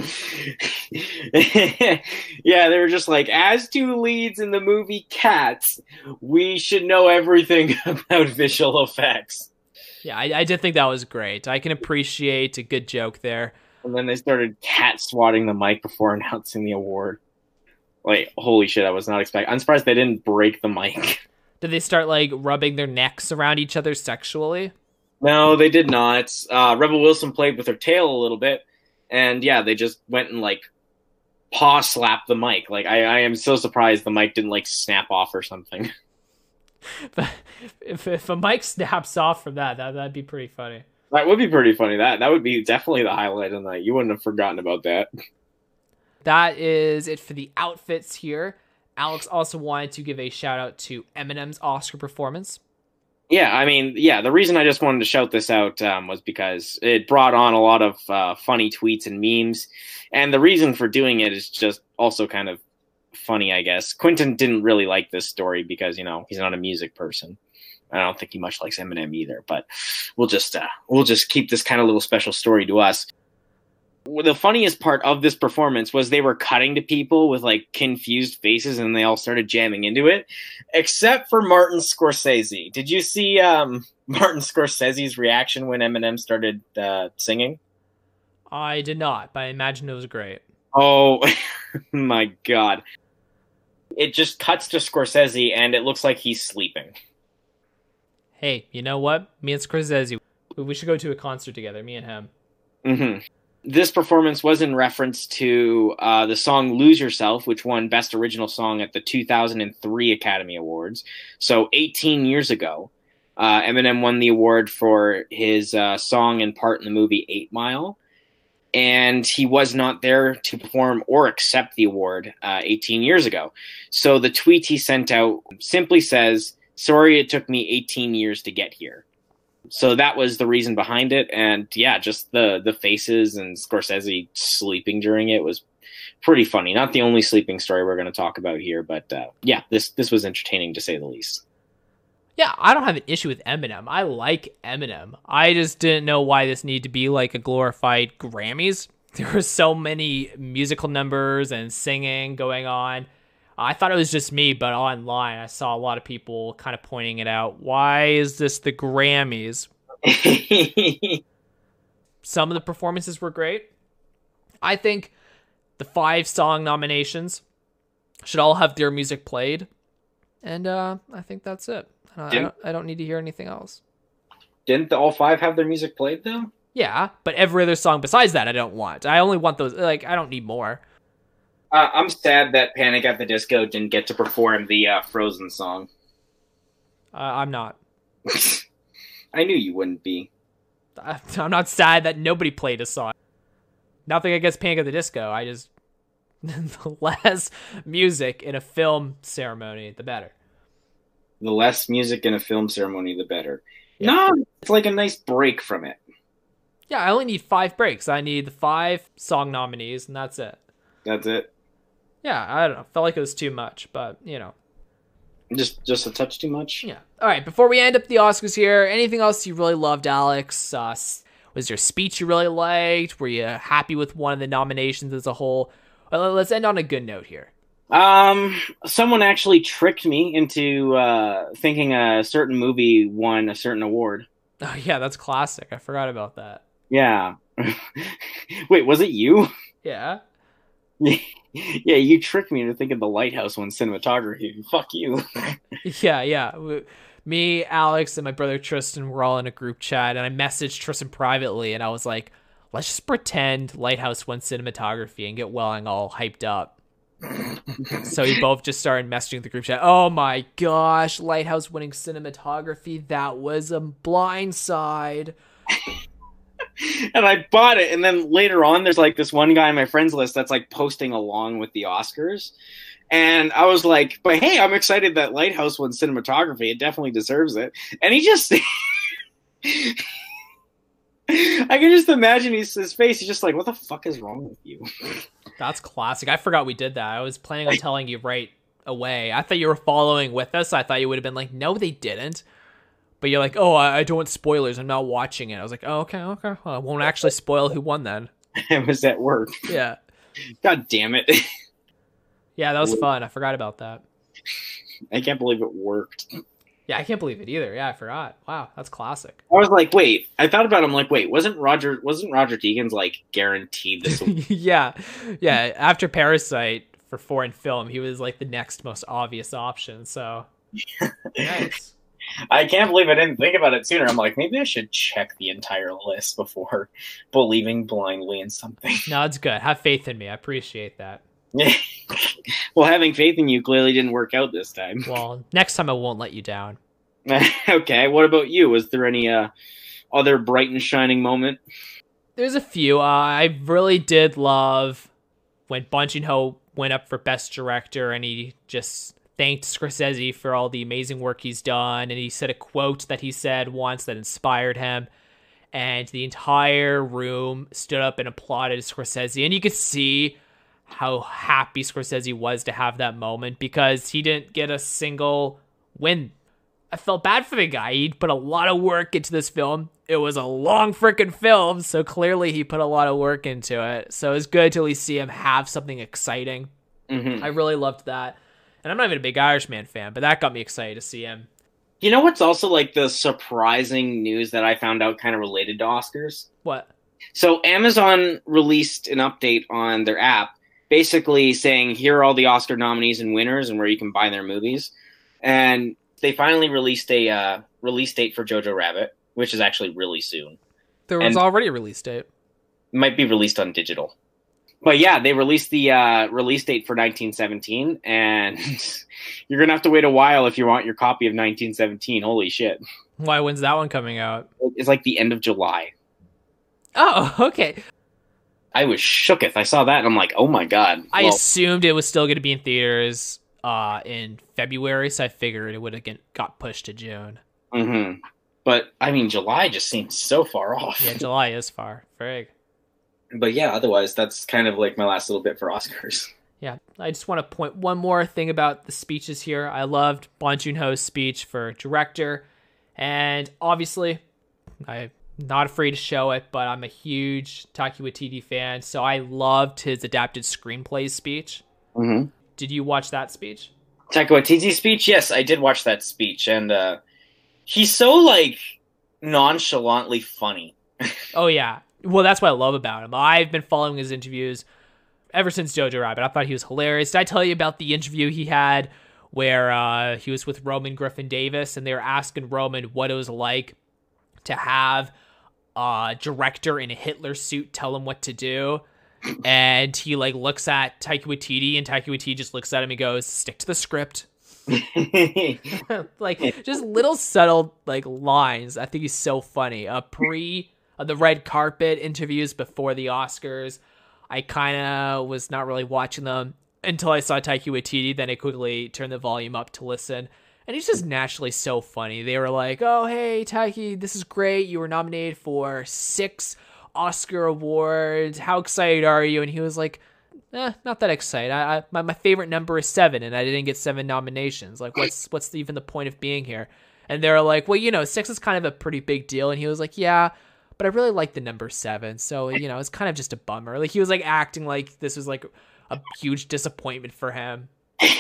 Yeah, they were just like, as two leads in the movie Cats, we should know everything about visual effects. Yeah, I, I did think that was great. I can appreciate a good joke there. And then they started cat swatting the mic before announcing the award. Like, holy shit, I was not expecting. I'm surprised they didn't break the mic. Did they start, like, rubbing their necks around each other sexually? No, they did not. Uh, Rebel Wilson played with her tail a little bit. And yeah, they just went and, like, paw slapped the mic. Like, I, I am so surprised the mic didn't, like, snap off or something. But if, if a mic snaps off from that, that, that'd be pretty funny. That would be pretty funny. That that would be definitely the highlight of the night. You wouldn't have forgotten about that. That is it for the outfits here. Alex also wanted to give a shout out to Eminem's Oscar performance. Yeah, I mean, yeah, the reason I just wanted to shout this out um, was because it brought on a lot of uh, funny tweets and memes. And the reason for doing it is just also kind of funny, I guess. Quentin didn't really like this story because, you know, he's not a music person. I don't think he much likes Eminem either, but we'll just uh, we'll just keep this kind of little special story to us. The funniest part of this performance was they were cutting to people with like confused faces and they all started jamming into it, except for Martin Scorsese. Did you see um, Martin Scorsese's reaction when Eminem started uh, singing? I did not, but I imagine it was great. Oh my God. It just cuts to Scorsese and it looks like he's sleeping. Hey, you know what? Me and Scorsese, we should go to a concert together, me and him. Mm-hmm. This performance was in reference to uh, the song Lose Yourself, which won Best Original Song at the two thousand three Academy Awards. So eighteen years ago, uh, Eminem won the award for his uh, song and part in the movie Eight Mile. And he was not there to perform or accept the award uh, eighteen years ago. So the tweet he sent out simply says, "Sorry it took me eighteen years to get here." So that was the reason behind it. And yeah, just the, the faces and Scorsese sleeping during it was pretty funny. Not the only sleeping story we're going to talk about here, but uh, yeah, this, this was entertaining to say the least. Yeah, I don't have an issue with Eminem. I like Eminem. I just didn't know why this needed to be like a glorified Grammys. There were so many musical numbers and singing going on. I thought it was just me, but online I saw a lot of people kind of pointing it out. Why is this the Grammys? Some of the performances were great. I think the five song nominations should all have their music played. And uh, I think that's it. I don't, I don't need to hear anything else. Didn't the, all five have their music played, though? Yeah, but every other song besides that I don't want. I only want those, like, I don't need more. Uh, I'm sad that Panic at the Disco didn't get to perform the uh, Frozen song. Uh, I'm not. I knew you wouldn't be. I'm not sad that nobody played a song. Nothing against Panic at the Disco. I just... the less music in a film ceremony, the better. The less music in a film ceremony, the better. Yeah. No, it's like a nice break from it. Yeah, I only need five breaks. I need the five song nominees, and that's it. That's it? Yeah, I don't know. Felt like it was too much, but, you know. Just just a touch too much? Yeah. All right, before we end up the Oscars here, anything else you really loved, Alex? Uh, was there a speech you really liked? Were you happy with one of the nominations as a whole? Well, let's end on a good note here. Um, someone actually tricked me into uh, thinking a certain movie won a certain award. Oh, yeah, that's classic. I forgot about that. Yeah. Wait, was it you? Yeah. Yeah, you tricked me into thinking The Lighthouse won cinematography. Fuck you. yeah, yeah. Me, Alex, and my brother Tristan were all in a group chat, and I messaged Tristan privately, and I was like, let's just pretend Lighthouse won cinematography and get Welling all hyped up. So we both just started messaging the group chat. Oh my gosh, Lighthouse winning cinematography. That was a blindside. And I bought it. And then later on, there's like this one guy on my friends list that's like posting along with the Oscars. And I was like, but hey, I'm excited that Lighthouse won cinematography. It definitely deserves it. And he just... I can just imagine his, his face. He's just like, what the fuck is wrong with you? That's classic. I forgot we did that. I was planning on telling you right away. I thought you were following with us. I thought you would have been like, no, they didn't. But you're like, oh, I, I don't want spoilers. I'm not watching it. I was like, oh, okay, okay. Well, I won't actually spoil who won then. I was at work. Yeah. God damn it. Yeah, that was fun. I forgot about that. I can't believe it worked. Yeah, I can't believe it either. Yeah, I forgot. Wow, that's classic. I was like, wait. I thought about it. I'm like, wait, wasn't Roger wasn't Roger Deakins like guaranteed this? yeah, yeah. After Parasite for foreign film, he was like the next most obvious option. So nice. I can't believe I didn't think about it sooner. I'm like, maybe I should check the entire list before believing blindly in something. No, it's good. Have faith in me. I appreciate that. Well, having faith in you clearly didn't work out this time. Well, next time I won't let you down. Okay, what about you? Was there any uh, other bright and shining moment? There's a few. Uh, I really did love when Bong Joon-ho went up for Best Director and he just thanked Scorsese for all the amazing work he's done. And he said a quote that he said once that inspired him. And the entire room stood up and applauded Scorsese. And you could see how happy Scorsese was to have that moment because he didn't get a single win I felt bad for the guy. He put a lot of work into this film. It was a long freaking film, so clearly he put a lot of work into it. So it's good to at least see him have something exciting. Mm-hmm. I really loved that. And I'm not even a big Irishman fan, but that got me excited to see him. You know what's also like the surprising news that I found out kind of related to Oscars? What? So Amazon released an update on their app basically saying, here are all the Oscar nominees and winners and where you can buy their movies. And they finally released a uh, release date for Jojo Rabbit, which is actually really soon. There was and already a release date. Might be released on digital. But yeah, they released the uh, release date for nineteen seventeen, and you're going to have to wait a while if you want your copy of nineteen seventeen. Holy shit. Why, when's that one coming out? It's like the end of July. Oh, okay. I was shooketh. I saw that, and I'm like, oh my god. I well, assumed it was still going to be in theaters uh, in February, so I figured it would have get, got pushed to June. Mm-hmm. But, I mean, July just seems so far off. Yeah, July is far. Frig. But yeah, otherwise, that's kind of like my last little bit for Oscars. Yeah, I just want to point one more thing about the speeches here. I loved Bong Joon-ho's speech for director, and obviously, I'm not afraid to show it, but I'm a huge Taika Waititi fan, so I loved his adapted screenplay speech. Mm-hmm. Did you watch that speech? Taika Waititi's speech? Yes, I did watch that speech, and uh, he's so, like, nonchalantly funny. Oh, yeah. Well, that's what I love about him. I've been following his interviews ever since Jojo Rabbit. I thought he was hilarious. Did I tell you about the interview he had where uh, he was with Roman Griffin Davis, and they were asking Roman what it was like to have a director in a Hitler suit tell him what to do? And he like looks at Taika Waititi, and Taika Waititi just looks at him and goes, "Stick to the script." Like just little subtle like lines. I think he's so funny. Uh, pre uh, the red carpet interviews before the Oscars, I kind of was not really watching them until I saw Taika Waititi. Then I quickly turned the volume up to listen, and he's just naturally so funny. They were like, "Oh hey Taika, this is great. You were nominated for six Oscar awards. How excited are you?" And he was like, Eh, not that excited. I, I my, my favorite number is seven, and I didn't get seven nominations. Like, what's what's even the point of being here? And they're like, well, you know, six is kind of a pretty big deal. And he was like, yeah, but I really like the number seven. So, you know, it's kind of just a bummer. Like, he was like acting like this was like a huge disappointment for him.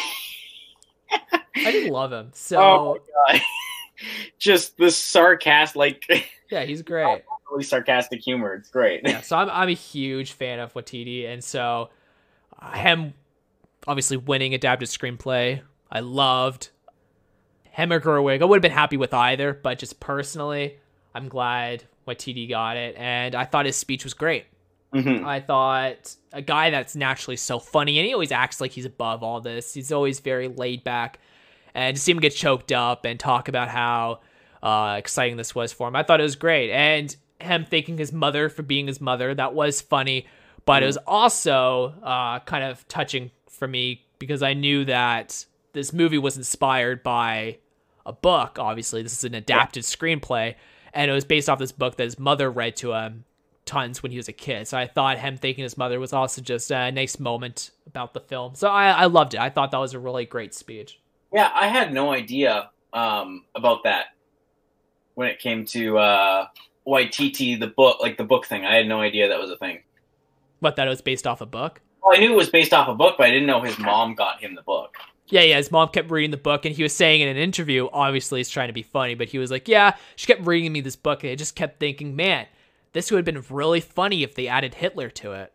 I did love him. So, oh my God. Just the sarcastic, like, yeah, he's great. Really sarcastic humor. It's great. Yeah, so I'm I'm a huge fan of Waititi, and so. Him obviously winning adapted screenplay, I loved. Him or Gerwig, I would have been happy with either, but just personally, I'm glad Waititi got it, and I thought his speech was great. Mm-hmm. I thought a guy that's naturally so funny, and he always acts like he's above all this. He's always very laid back, and to see him get choked up and talk about how uh, exciting this was for him, I thought it was great. And him thanking his mother for being his mother, that was funny. But it was also uh, kind of touching for me because I knew that this movie was inspired by a book. Obviously, this is an adapted yeah. screenplay, and it was based off this book that his mother read to him tons when he was a kid. So I thought him thanking his mother was also just a nice moment about the film. So I, I loved it. I thought that was a really great speech. Yeah, I had no idea um, about that when it came to uh, Waititi, the book, like the book thing. I had no idea that was a thing. What, that it was based off a book? Well, I knew it was based off a book, but I didn't know his mom got him the book. Yeah, yeah, his mom kept reading the book, and he was saying in an interview, obviously he's trying to be funny, but he was like, yeah, she kept reading me this book, and I just kept thinking, man, this would have been really funny if they added Hitler to it.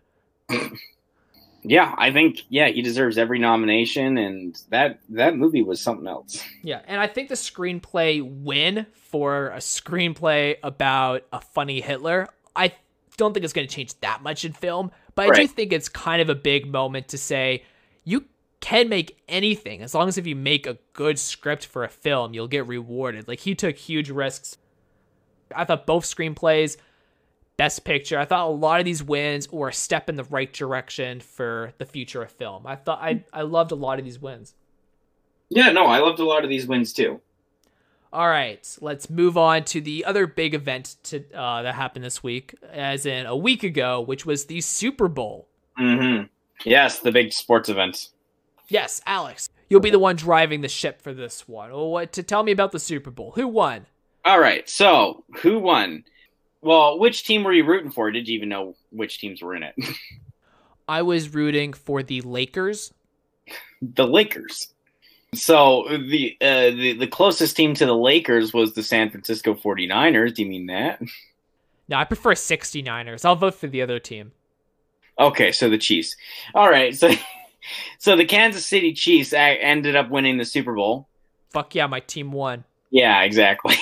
Yeah, I think, yeah, he deserves every nomination, and that, that movie was something else. Yeah, and I think the screenplay win for a screenplay about a funny Hitler, I don't think it's going to change that much in film, but right. I do think it's kind of a big moment to say you can make anything as long as if you make a good script for a film, you'll get rewarded. Like, he took huge risks. I thought both screenplays, best picture, I thought a lot of these wins were a step in the right direction for the future of film. I thought I, I loved a lot of these wins. Yeah, no, I loved a lot of these wins too. All right, let's move on to the other big event to, uh, that happened this week, as in a week ago, which was the Super Bowl. Mm-hmm. Yes, the big sports event. Yes, Alex, you'll be the one driving the ship for this one. Well, what to tell me about the Super Bowl? Who won? All right, so who won? Well, which team were you rooting for? Did you even know which teams were in it? I was rooting for the Lakers. The Lakers. So the, uh, the the closest team to the Lakers was the San Francisco forty-niners. Do you mean that? No, I prefer sixty-niners. I'll vote for the other team. Okay, so the Chiefs. All right, so so the Kansas City Chiefs ended up winning the Super Bowl. Fuck yeah, my team won. Yeah, exactly.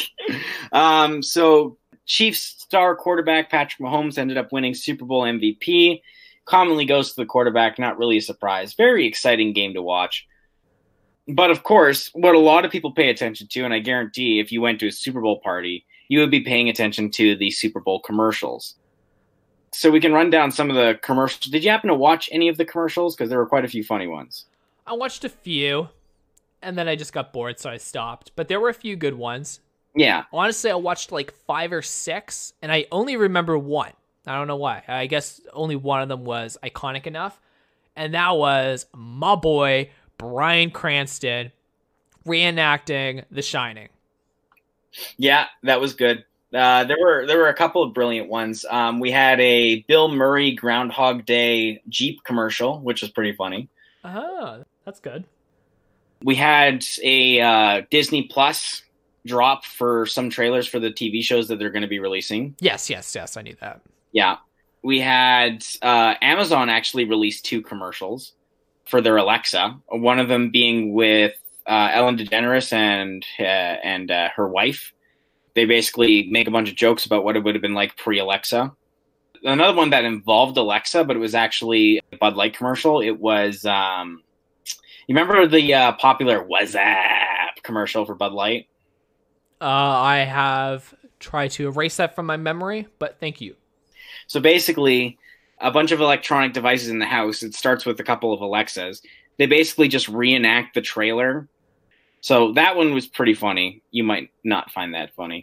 um, so Chiefs star quarterback Patrick Mahomes ended up winning Super Bowl M V P. Commonly goes to the quarterback, not really a surprise. Very exciting game to watch. But of course, what a lot of people pay attention to, and I guarantee if you went to a Super Bowl party, you would be paying attention to the Super Bowl commercials. So we can run down some of the commercials. Did you happen to watch any of the commercials? Because there were quite a few funny ones. I watched a few, and then I just got bored, so I stopped. But there were a few good ones. Yeah. Honestly, I watched like five or six, and I only remember one. I don't know why. I guess only one of them was iconic enough, and that was my boy Bryan Cranston reenacting The Shining. Yeah, that was good. Uh, there were there were a couple of brilliant ones. Um, we had a Bill Murray Groundhog Day Jeep commercial, which was pretty funny. Oh, that's good. We had a uh, Disney Plus drop for some trailers for the T V shows that they're going to be releasing. Yes, yes, yes, I knew that. Yeah. We had uh, Amazon actually released two commercials for their Alexa, one of them being with uh, Ellen DeGeneres and, uh, and uh, her wife. They basically make a bunch of jokes about what it would have been like pre-Alexa. Another one that involved Alexa, but it was actually a Bud Light commercial. It was, um, you remember the uh, popular What's Up commercial for Bud Light? Uh, I have tried to erase that from my memory, but thank you. So basically, a bunch of electronic devices in the house. It starts with a couple of Alexas. They basically just reenact the trailer. So that one was pretty funny. You might not find that funny.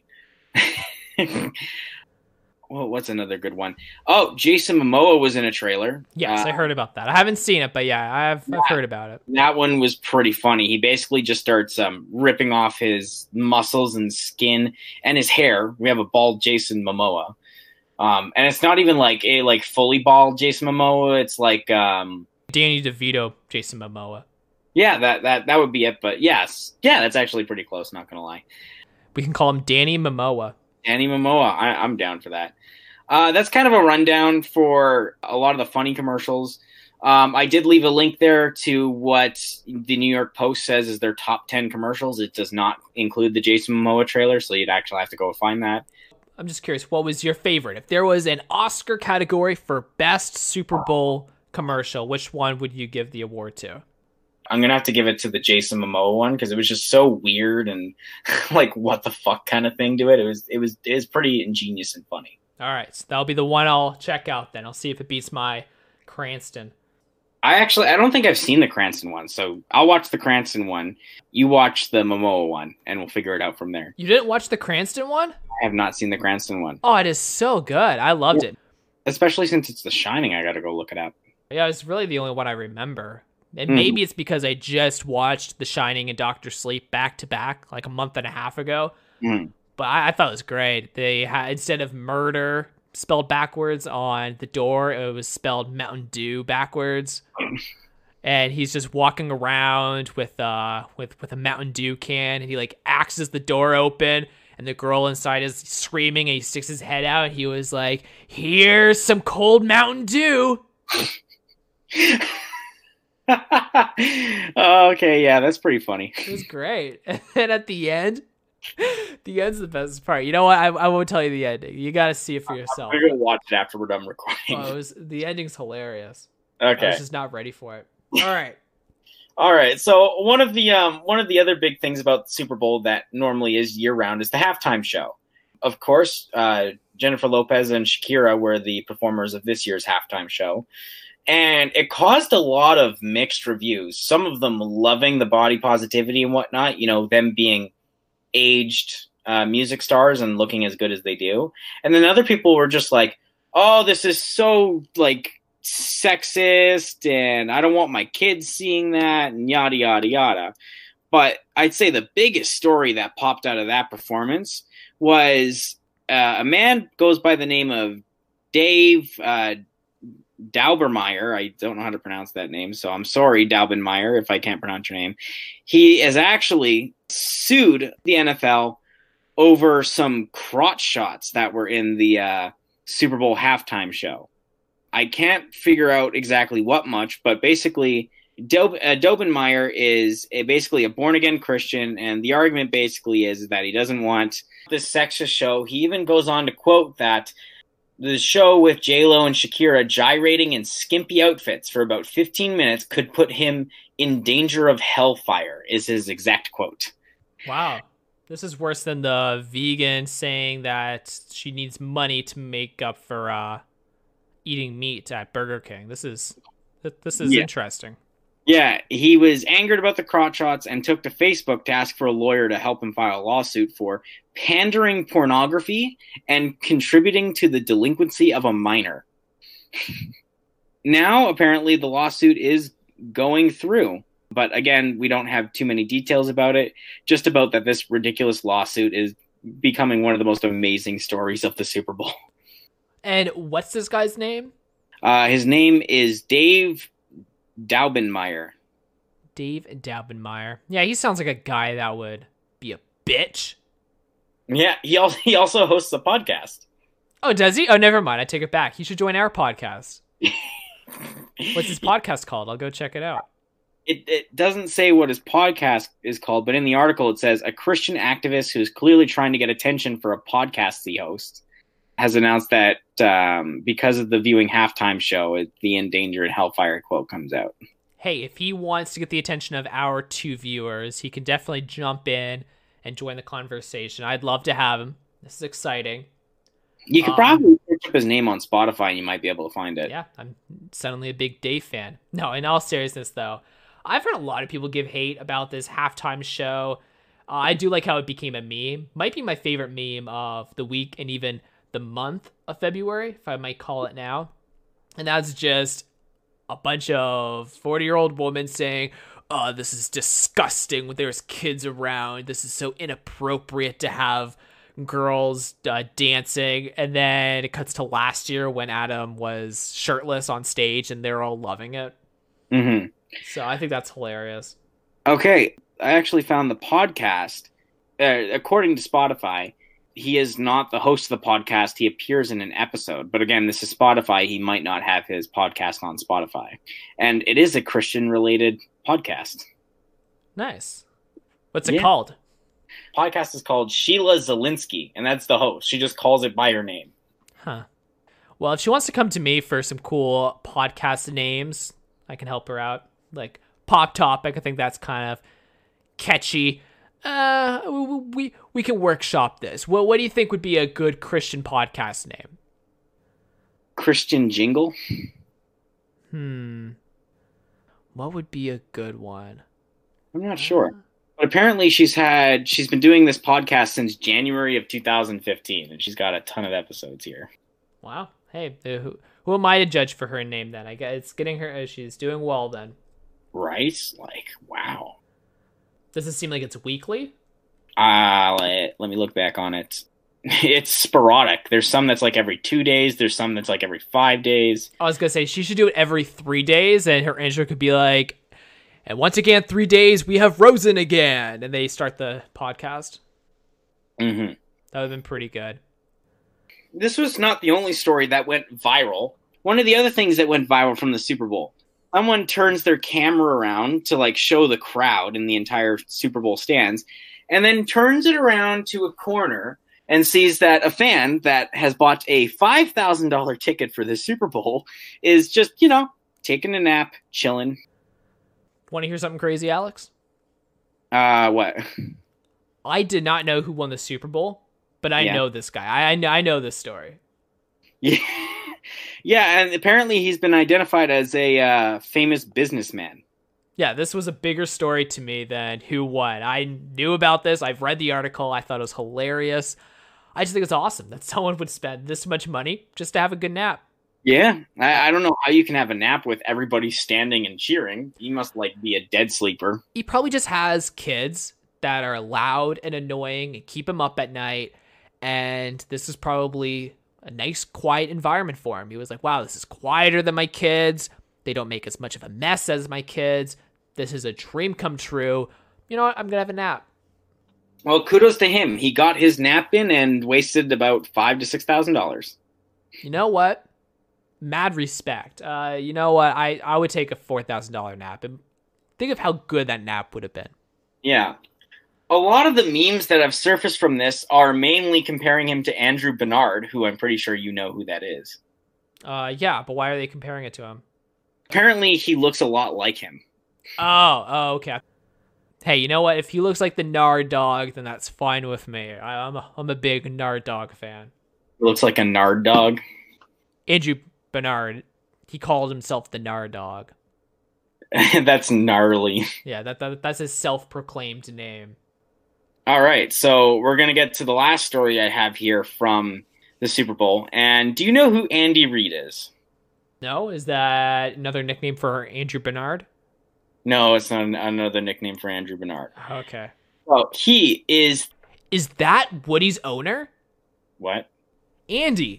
Well, what's another good one? Oh, Jason Momoa was in a trailer. Yes, uh, I heard about that. I haven't seen it, but yeah, I've, yeah, I've heard about it. That one was pretty funny. He basically just starts um, ripping off his muscles and skin and his hair. We have a bald Jason Momoa. Um, and it's not even like a like fully bald Jason Momoa. It's like um, Danny DeVito, Jason Momoa. Yeah, that, that that would be it. But yes, yeah, that's actually pretty close. Not gonna lie. We can call him Danny Momoa. Danny Momoa. I, I'm down for that. Uh, that's kind of a rundown for a lot of the funny commercials. Um, I did leave a link there to what the New York Post says is their top ten commercials. It does not include the Jason Momoa trailer, so you'd actually have to go find that. I'm just curious, what was your favorite? If there was an Oscar category for best Super Bowl commercial, which one would you give the award to? I'm going to have to give it to the Jason Momoa one because it was just so weird and like what the fuck kind of thing to it. It was it was it was pretty ingenious and funny. All right, so that'll be the one I'll check out then. I'll see if it beats my Cranston. I actually I don't think I've seen the Cranston one, so I'll watch the Cranston one. You watch the Momoa one, and we'll figure it out from there. You didn't watch the Cranston one? I have not seen the Cranston one. Oh, it is so good. I loved yeah. it. Especially since it's The Shining, I got to go look it up. Yeah, it's really the only one I remember. And Mm. maybe it's because I just watched The Shining and Doctor Sleep back to back like a month and a half ago. Mm. But I, I thought it was great. They had, instead of murder spelled backwards on the door, it was spelled Mountain Dew backwards. And he's just walking around with uh with with a Mountain Dew can, and he like axes the door open, and the girl inside is screaming, and he sticks his head out, and he was like, "Here's some cold Mountain Dew." Okay, yeah, that's pretty funny. It was great. And then at the end, the end's the best part. You know what? I, I won't tell you the ending. You got to see it for yourself. We're gonna watch it after we're done recording. Oh, it was, the ending's hilarious. I Okay. was just not ready for it. All right. All right. So one of the um one of the other big things about the Super Bowl that normally is year round is the halftime show. Of course, uh, Jennifer Lopez and Shakira were the performers of this year's halftime show. And it caused a lot of mixed reviews. Some of them loving the body positivity and whatnot, you know, them being aged uh, music stars and looking as good as they do. And then other people were just like, oh, this is so, like, sexist and I don't want my kids seeing that and yada, yada, yada. But I'd say the biggest story that popped out of that performance was uh, a man goes by the name of Dave uh, Daubermeyer. I don't know how to pronounce that name, so I'm sorry, Daubenmeyer, if I can't pronounce your name. He has actually sued the N F L over some crotch shots that were in the uh, Super Bowl halftime show. I can't figure out exactly what much, but basically, Do- uh, Daubenmeyer is a, basically a born-again Christian, and the argument basically is that he doesn't want this sexist show. He even goes on to quote that the show with J-Lo and Shakira gyrating in skimpy outfits for about fifteen minutes could put him in danger of hellfire, is his exact quote. Wow. This is worse than the vegan saying that she needs money to make up for uh, eating meat at Burger King. This is this is yeah. interesting. Yeah, he was angered about the crotch shots and took to Facebook to ask for a lawyer to help him file a lawsuit for pandering pornography and contributing to the delinquency of a minor. Now, apparently, the lawsuit is going through. But again, we don't have too many details about it. Just about that this ridiculous lawsuit is becoming one of the most amazing stories of the Super Bowl. And what's this guy's name? Uh, his name is Dave Daubenmeyer. Dave Daubenmeyer. Yeah, he sounds like a guy that would be a bitch. Yeah, he also, he also hosts a podcast. Oh, does he? Oh, never mind. I take it back. He should join our podcast. What's his podcast called? I'll go check it out. It, it doesn't say what his podcast is called, but in the article it says a Christian activist who is clearly trying to get attention for a podcast he hosts has announced that um, because of the viewing halftime show, it, the In Danger and Hellfire quote comes out. Hey, if he wants to get the attention of our two viewers, he can definitely jump in and join the conversation. I'd love to have him. This is exciting. You could um, probably search up his name on Spotify and you might be able to find it. Yeah, I'm suddenly a big Dave fan. No, in all seriousness, though, I've heard a lot of people give hate about this halftime show. Uh, I do like how it became a meme. Might be my favorite meme of the week and even the month of February, if I might call it now. And that's just a bunch of forty-year-old women saying, oh, this is disgusting when there's kids around. This is so inappropriate to have girls uh, dancing. And then it cuts to last year when Adam was shirtless on stage and they're all loving it. Mm-hmm. So I think that's hilarious. Okay, I actually found the podcast. Uh, according to Spotify, he is not the host of the podcast. He appears in an episode. But again, this is Spotify. He might not have his podcast on Spotify. And it is a Christian-related podcast. Nice. What's it Yeah. called? Podcast is called Sheila Zelinsky, and that's the host. She just calls it by her name. Huh. Well, if she wants to come to me for some cool podcast names, I can help her out. Like Pop Topic, I think that's kind of catchy. Uh, we we, we can workshop this. What what do you think would be a good Christian podcast name? Christian Jingle? Hmm. What would be a good one? I'm not sure. But apparently she's had she's been doing this podcast since January of two thousand fifteen, and she's got a ton of episodes here. Wow. Hey, uh, who who am I to judge for her name then? I guess it's getting her. uh, She's doing well then. Right? Like, wow. Does it seem like it's weekly? Uh, let, let me look back on it. It's sporadic. There's some that's like every two days. There's some that's like every five days. I was gonna say she should do it every three days, and her intro could be like, "And once again, three days we have Rosen again," and they start the podcast. Mm-hmm. That would have been pretty good. This was not the only story that went viral. One of the other things that went viral from the Super Bowl, someone turns their camera around to like show the crowd in the entire Super Bowl stands, and then turns it around to a corner and sees that a fan that has bought a five thousand dollars ticket for the Super Bowl is just, you know, taking a nap, chilling. Want to hear something crazy, Alex? Uh, what? I did not know who won the Super Bowl, but I Yeah. know this guy. I I know, I know this story. Yeah. Yeah, and apparently he's been identified as a uh, famous businessman. Yeah, this was a bigger story to me than who won. I knew about this. I've read the article. I thought it was hilarious. I just think it's awesome that someone would spend this much money just to have a good nap. Yeah, I, I don't know how you can have a nap with everybody standing and cheering. You must like be a dead sleeper. He probably just has kids that are loud and annoying and keep him up at night. And this is probably a nice, quiet environment for him. He was like, wow, this is quieter than my kids. They don't make as much of a mess as my kids. This is a dream come true. You know what? I'm going to have a nap. Well, kudos to him. He got his nap in and wasted about five to six thousand dollars. You know what? Mad respect. Uh, you know what? I, I would take a four thousand dollars nap. And think of how good that nap would have been. Yeah. A lot of the memes that have surfaced from this are mainly comparing him to Andrew Bernard, who I'm pretty sure you know who that is. Uh, yeah, but why are they comparing it to him? Apparently, he looks a lot like him. Oh, oh, okay. Hey, you know what? If he looks like the Nard dog, then that's fine with me. I, I'm a, I'm a big Nard dog fan. He looks like a Nard dog. Andrew Bernard, he called himself the Nard dog. That's gnarly. Yeah, that, that that's his self-proclaimed name. All right, so we're going to get to the last story I have here from the Super Bowl. And do you know who Andy Reid is? No? Is that another nickname for Andrew Bernard? No, it's not an- another nickname for Andrew Bernard. Okay. Well, he is... Is that Woody's owner? What? Andy.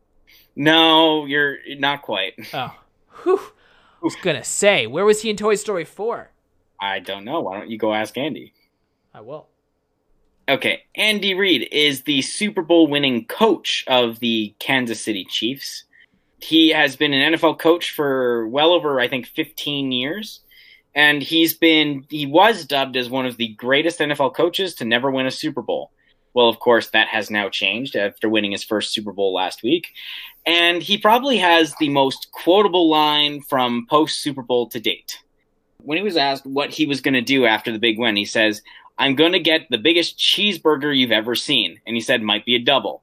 No, you're not quite. Oh. Whew. I was going to say, where was he in Toy Story four? I don't know. Why don't you go ask Andy? I will. Okay, Andy Reid is the Super Bowl winning coach of the Kansas City Chiefs. He has been an N F L coach for well over, I think, fifteen years. And he's been, he was dubbed as one of the greatest N F L coaches to never win a Super Bowl. Well, of course, that has now changed after winning his first Super Bowl last week. And he probably has the most quotable line from post-Super Bowl to date. When he was asked what he was going to do after the big win, he says, I'm going to get the biggest cheeseburger you've ever seen. And he said, might be a double.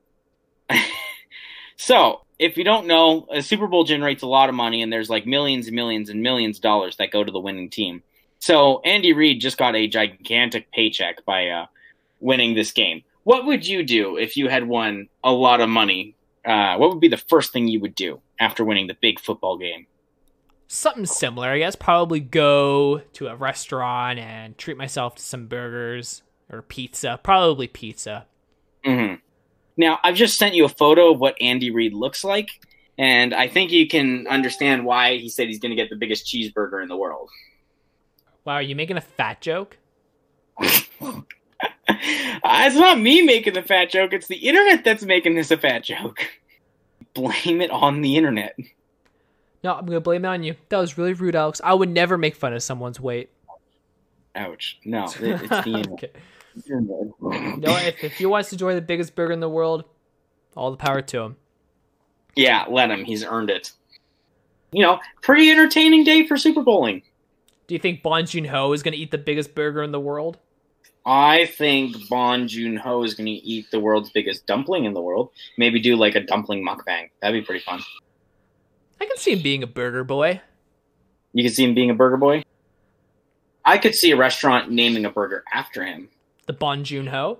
So, if you don't know, a Super Bowl generates a lot of money, and there's like millions and millions and millions of dollars that go to the winning team. So, Andy Reid just got a gigantic paycheck by uh, winning this game. What would you do if you had won a lot of money? Uh, what would be the first thing you would do after winning the big football game? Something similar, I guess. Probably go to a restaurant and treat myself to some burgers or pizza. Probably pizza. Mm-hmm. Now, I've just sent you a photo of what Andy Reid looks like, and I think you can understand why he said he's going to get the biggest cheeseburger in the world. Wow, are you making a fat joke? It's not me making the fat joke. It's the internet that's making this a fat joke. Blame it on the internet. No, I'm going to blame it on you. That was really rude, Alex. I would never make fun of someone's weight. Ouch. No, it, it's the internet. Okay. You know, if, if he wants to enjoy the biggest burger in the world, all the power to him. Yeah, let him. He's earned it. You know, pretty entertaining day for Super Bowling. Do you think Bong Joon-ho is going to eat the biggest burger in the world? I think Bong Joon-ho is going to eat the world's biggest dumpling in the world. Maybe do like a dumpling mukbang. That'd be pretty fun. I can see him being a burger boy. You can see him being a burger boy? I could see a restaurant naming a burger after him. The Bong Joon-ho?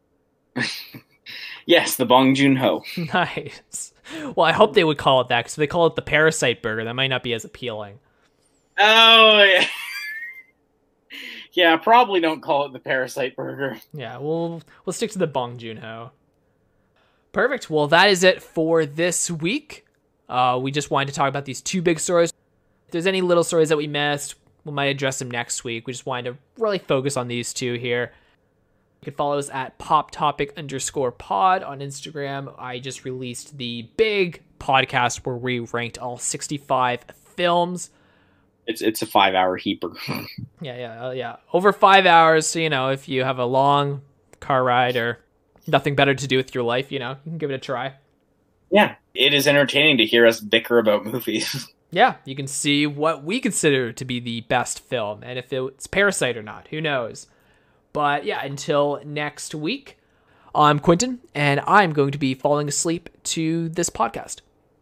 Yes, the Bong Joon-ho. Nice. Well, I hope they would call it that, because if they call it the Parasite Burger, that might not be as appealing. Oh, yeah. Yeah, probably don't call it the Parasite Burger. Yeah, we'll, we'll stick to the Bong Joon-ho. Perfect. Well, that is it for this week. Uh, we just wanted to talk about these two big stories. If there's any little stories that we missed, we might address them next week. We just wanted to really focus on these two here. You can follow us at poptopic underscore pod on Instagram. I just released the big podcast where we ranked all sixty-five films. It's it's a five-hour heaper. Yeah, yeah, uh, yeah. Over five hours. So, you know, if you have a long car ride or nothing better to do with your life, you know, you can give it a try. Yeah, it is entertaining to hear us bicker about movies. Yeah, you can see what we consider to be the best film, and if it's Parasite or not, who knows. But yeah, until next week, I'm Quentin, and I'm going to be falling asleep to this podcast.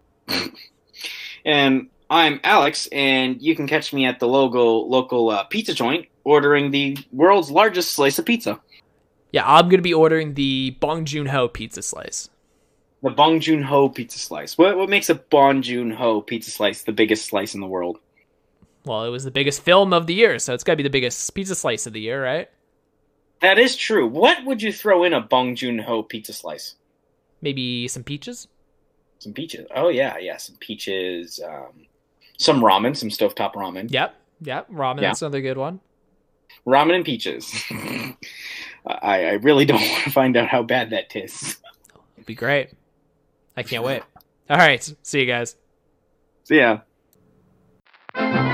And I'm Alex, and you can catch me at the local local uh, pizza joint ordering the world's largest slice of pizza. Yeah, I'm going to be ordering the Bong Joon-ho pizza slice. The Bong Joon-ho pizza slice. What what makes a Bong Joon-ho pizza slice the biggest slice in the world? Well, it was the biggest film of the year, so it's got to be the biggest pizza slice of the year, right? That is true. What would you throw in a Bong Joon-ho pizza slice? Maybe some peaches? Some peaches. Oh, yeah, yeah. Some peaches. Um, some ramen, some stovetop ramen. Yep, yep. Ramen, Yeah. that's another good one. Ramen and peaches. I, I really don't want to find out how bad that tastes. It'd be great. I can't wait. All right, see you guys. So, yeah.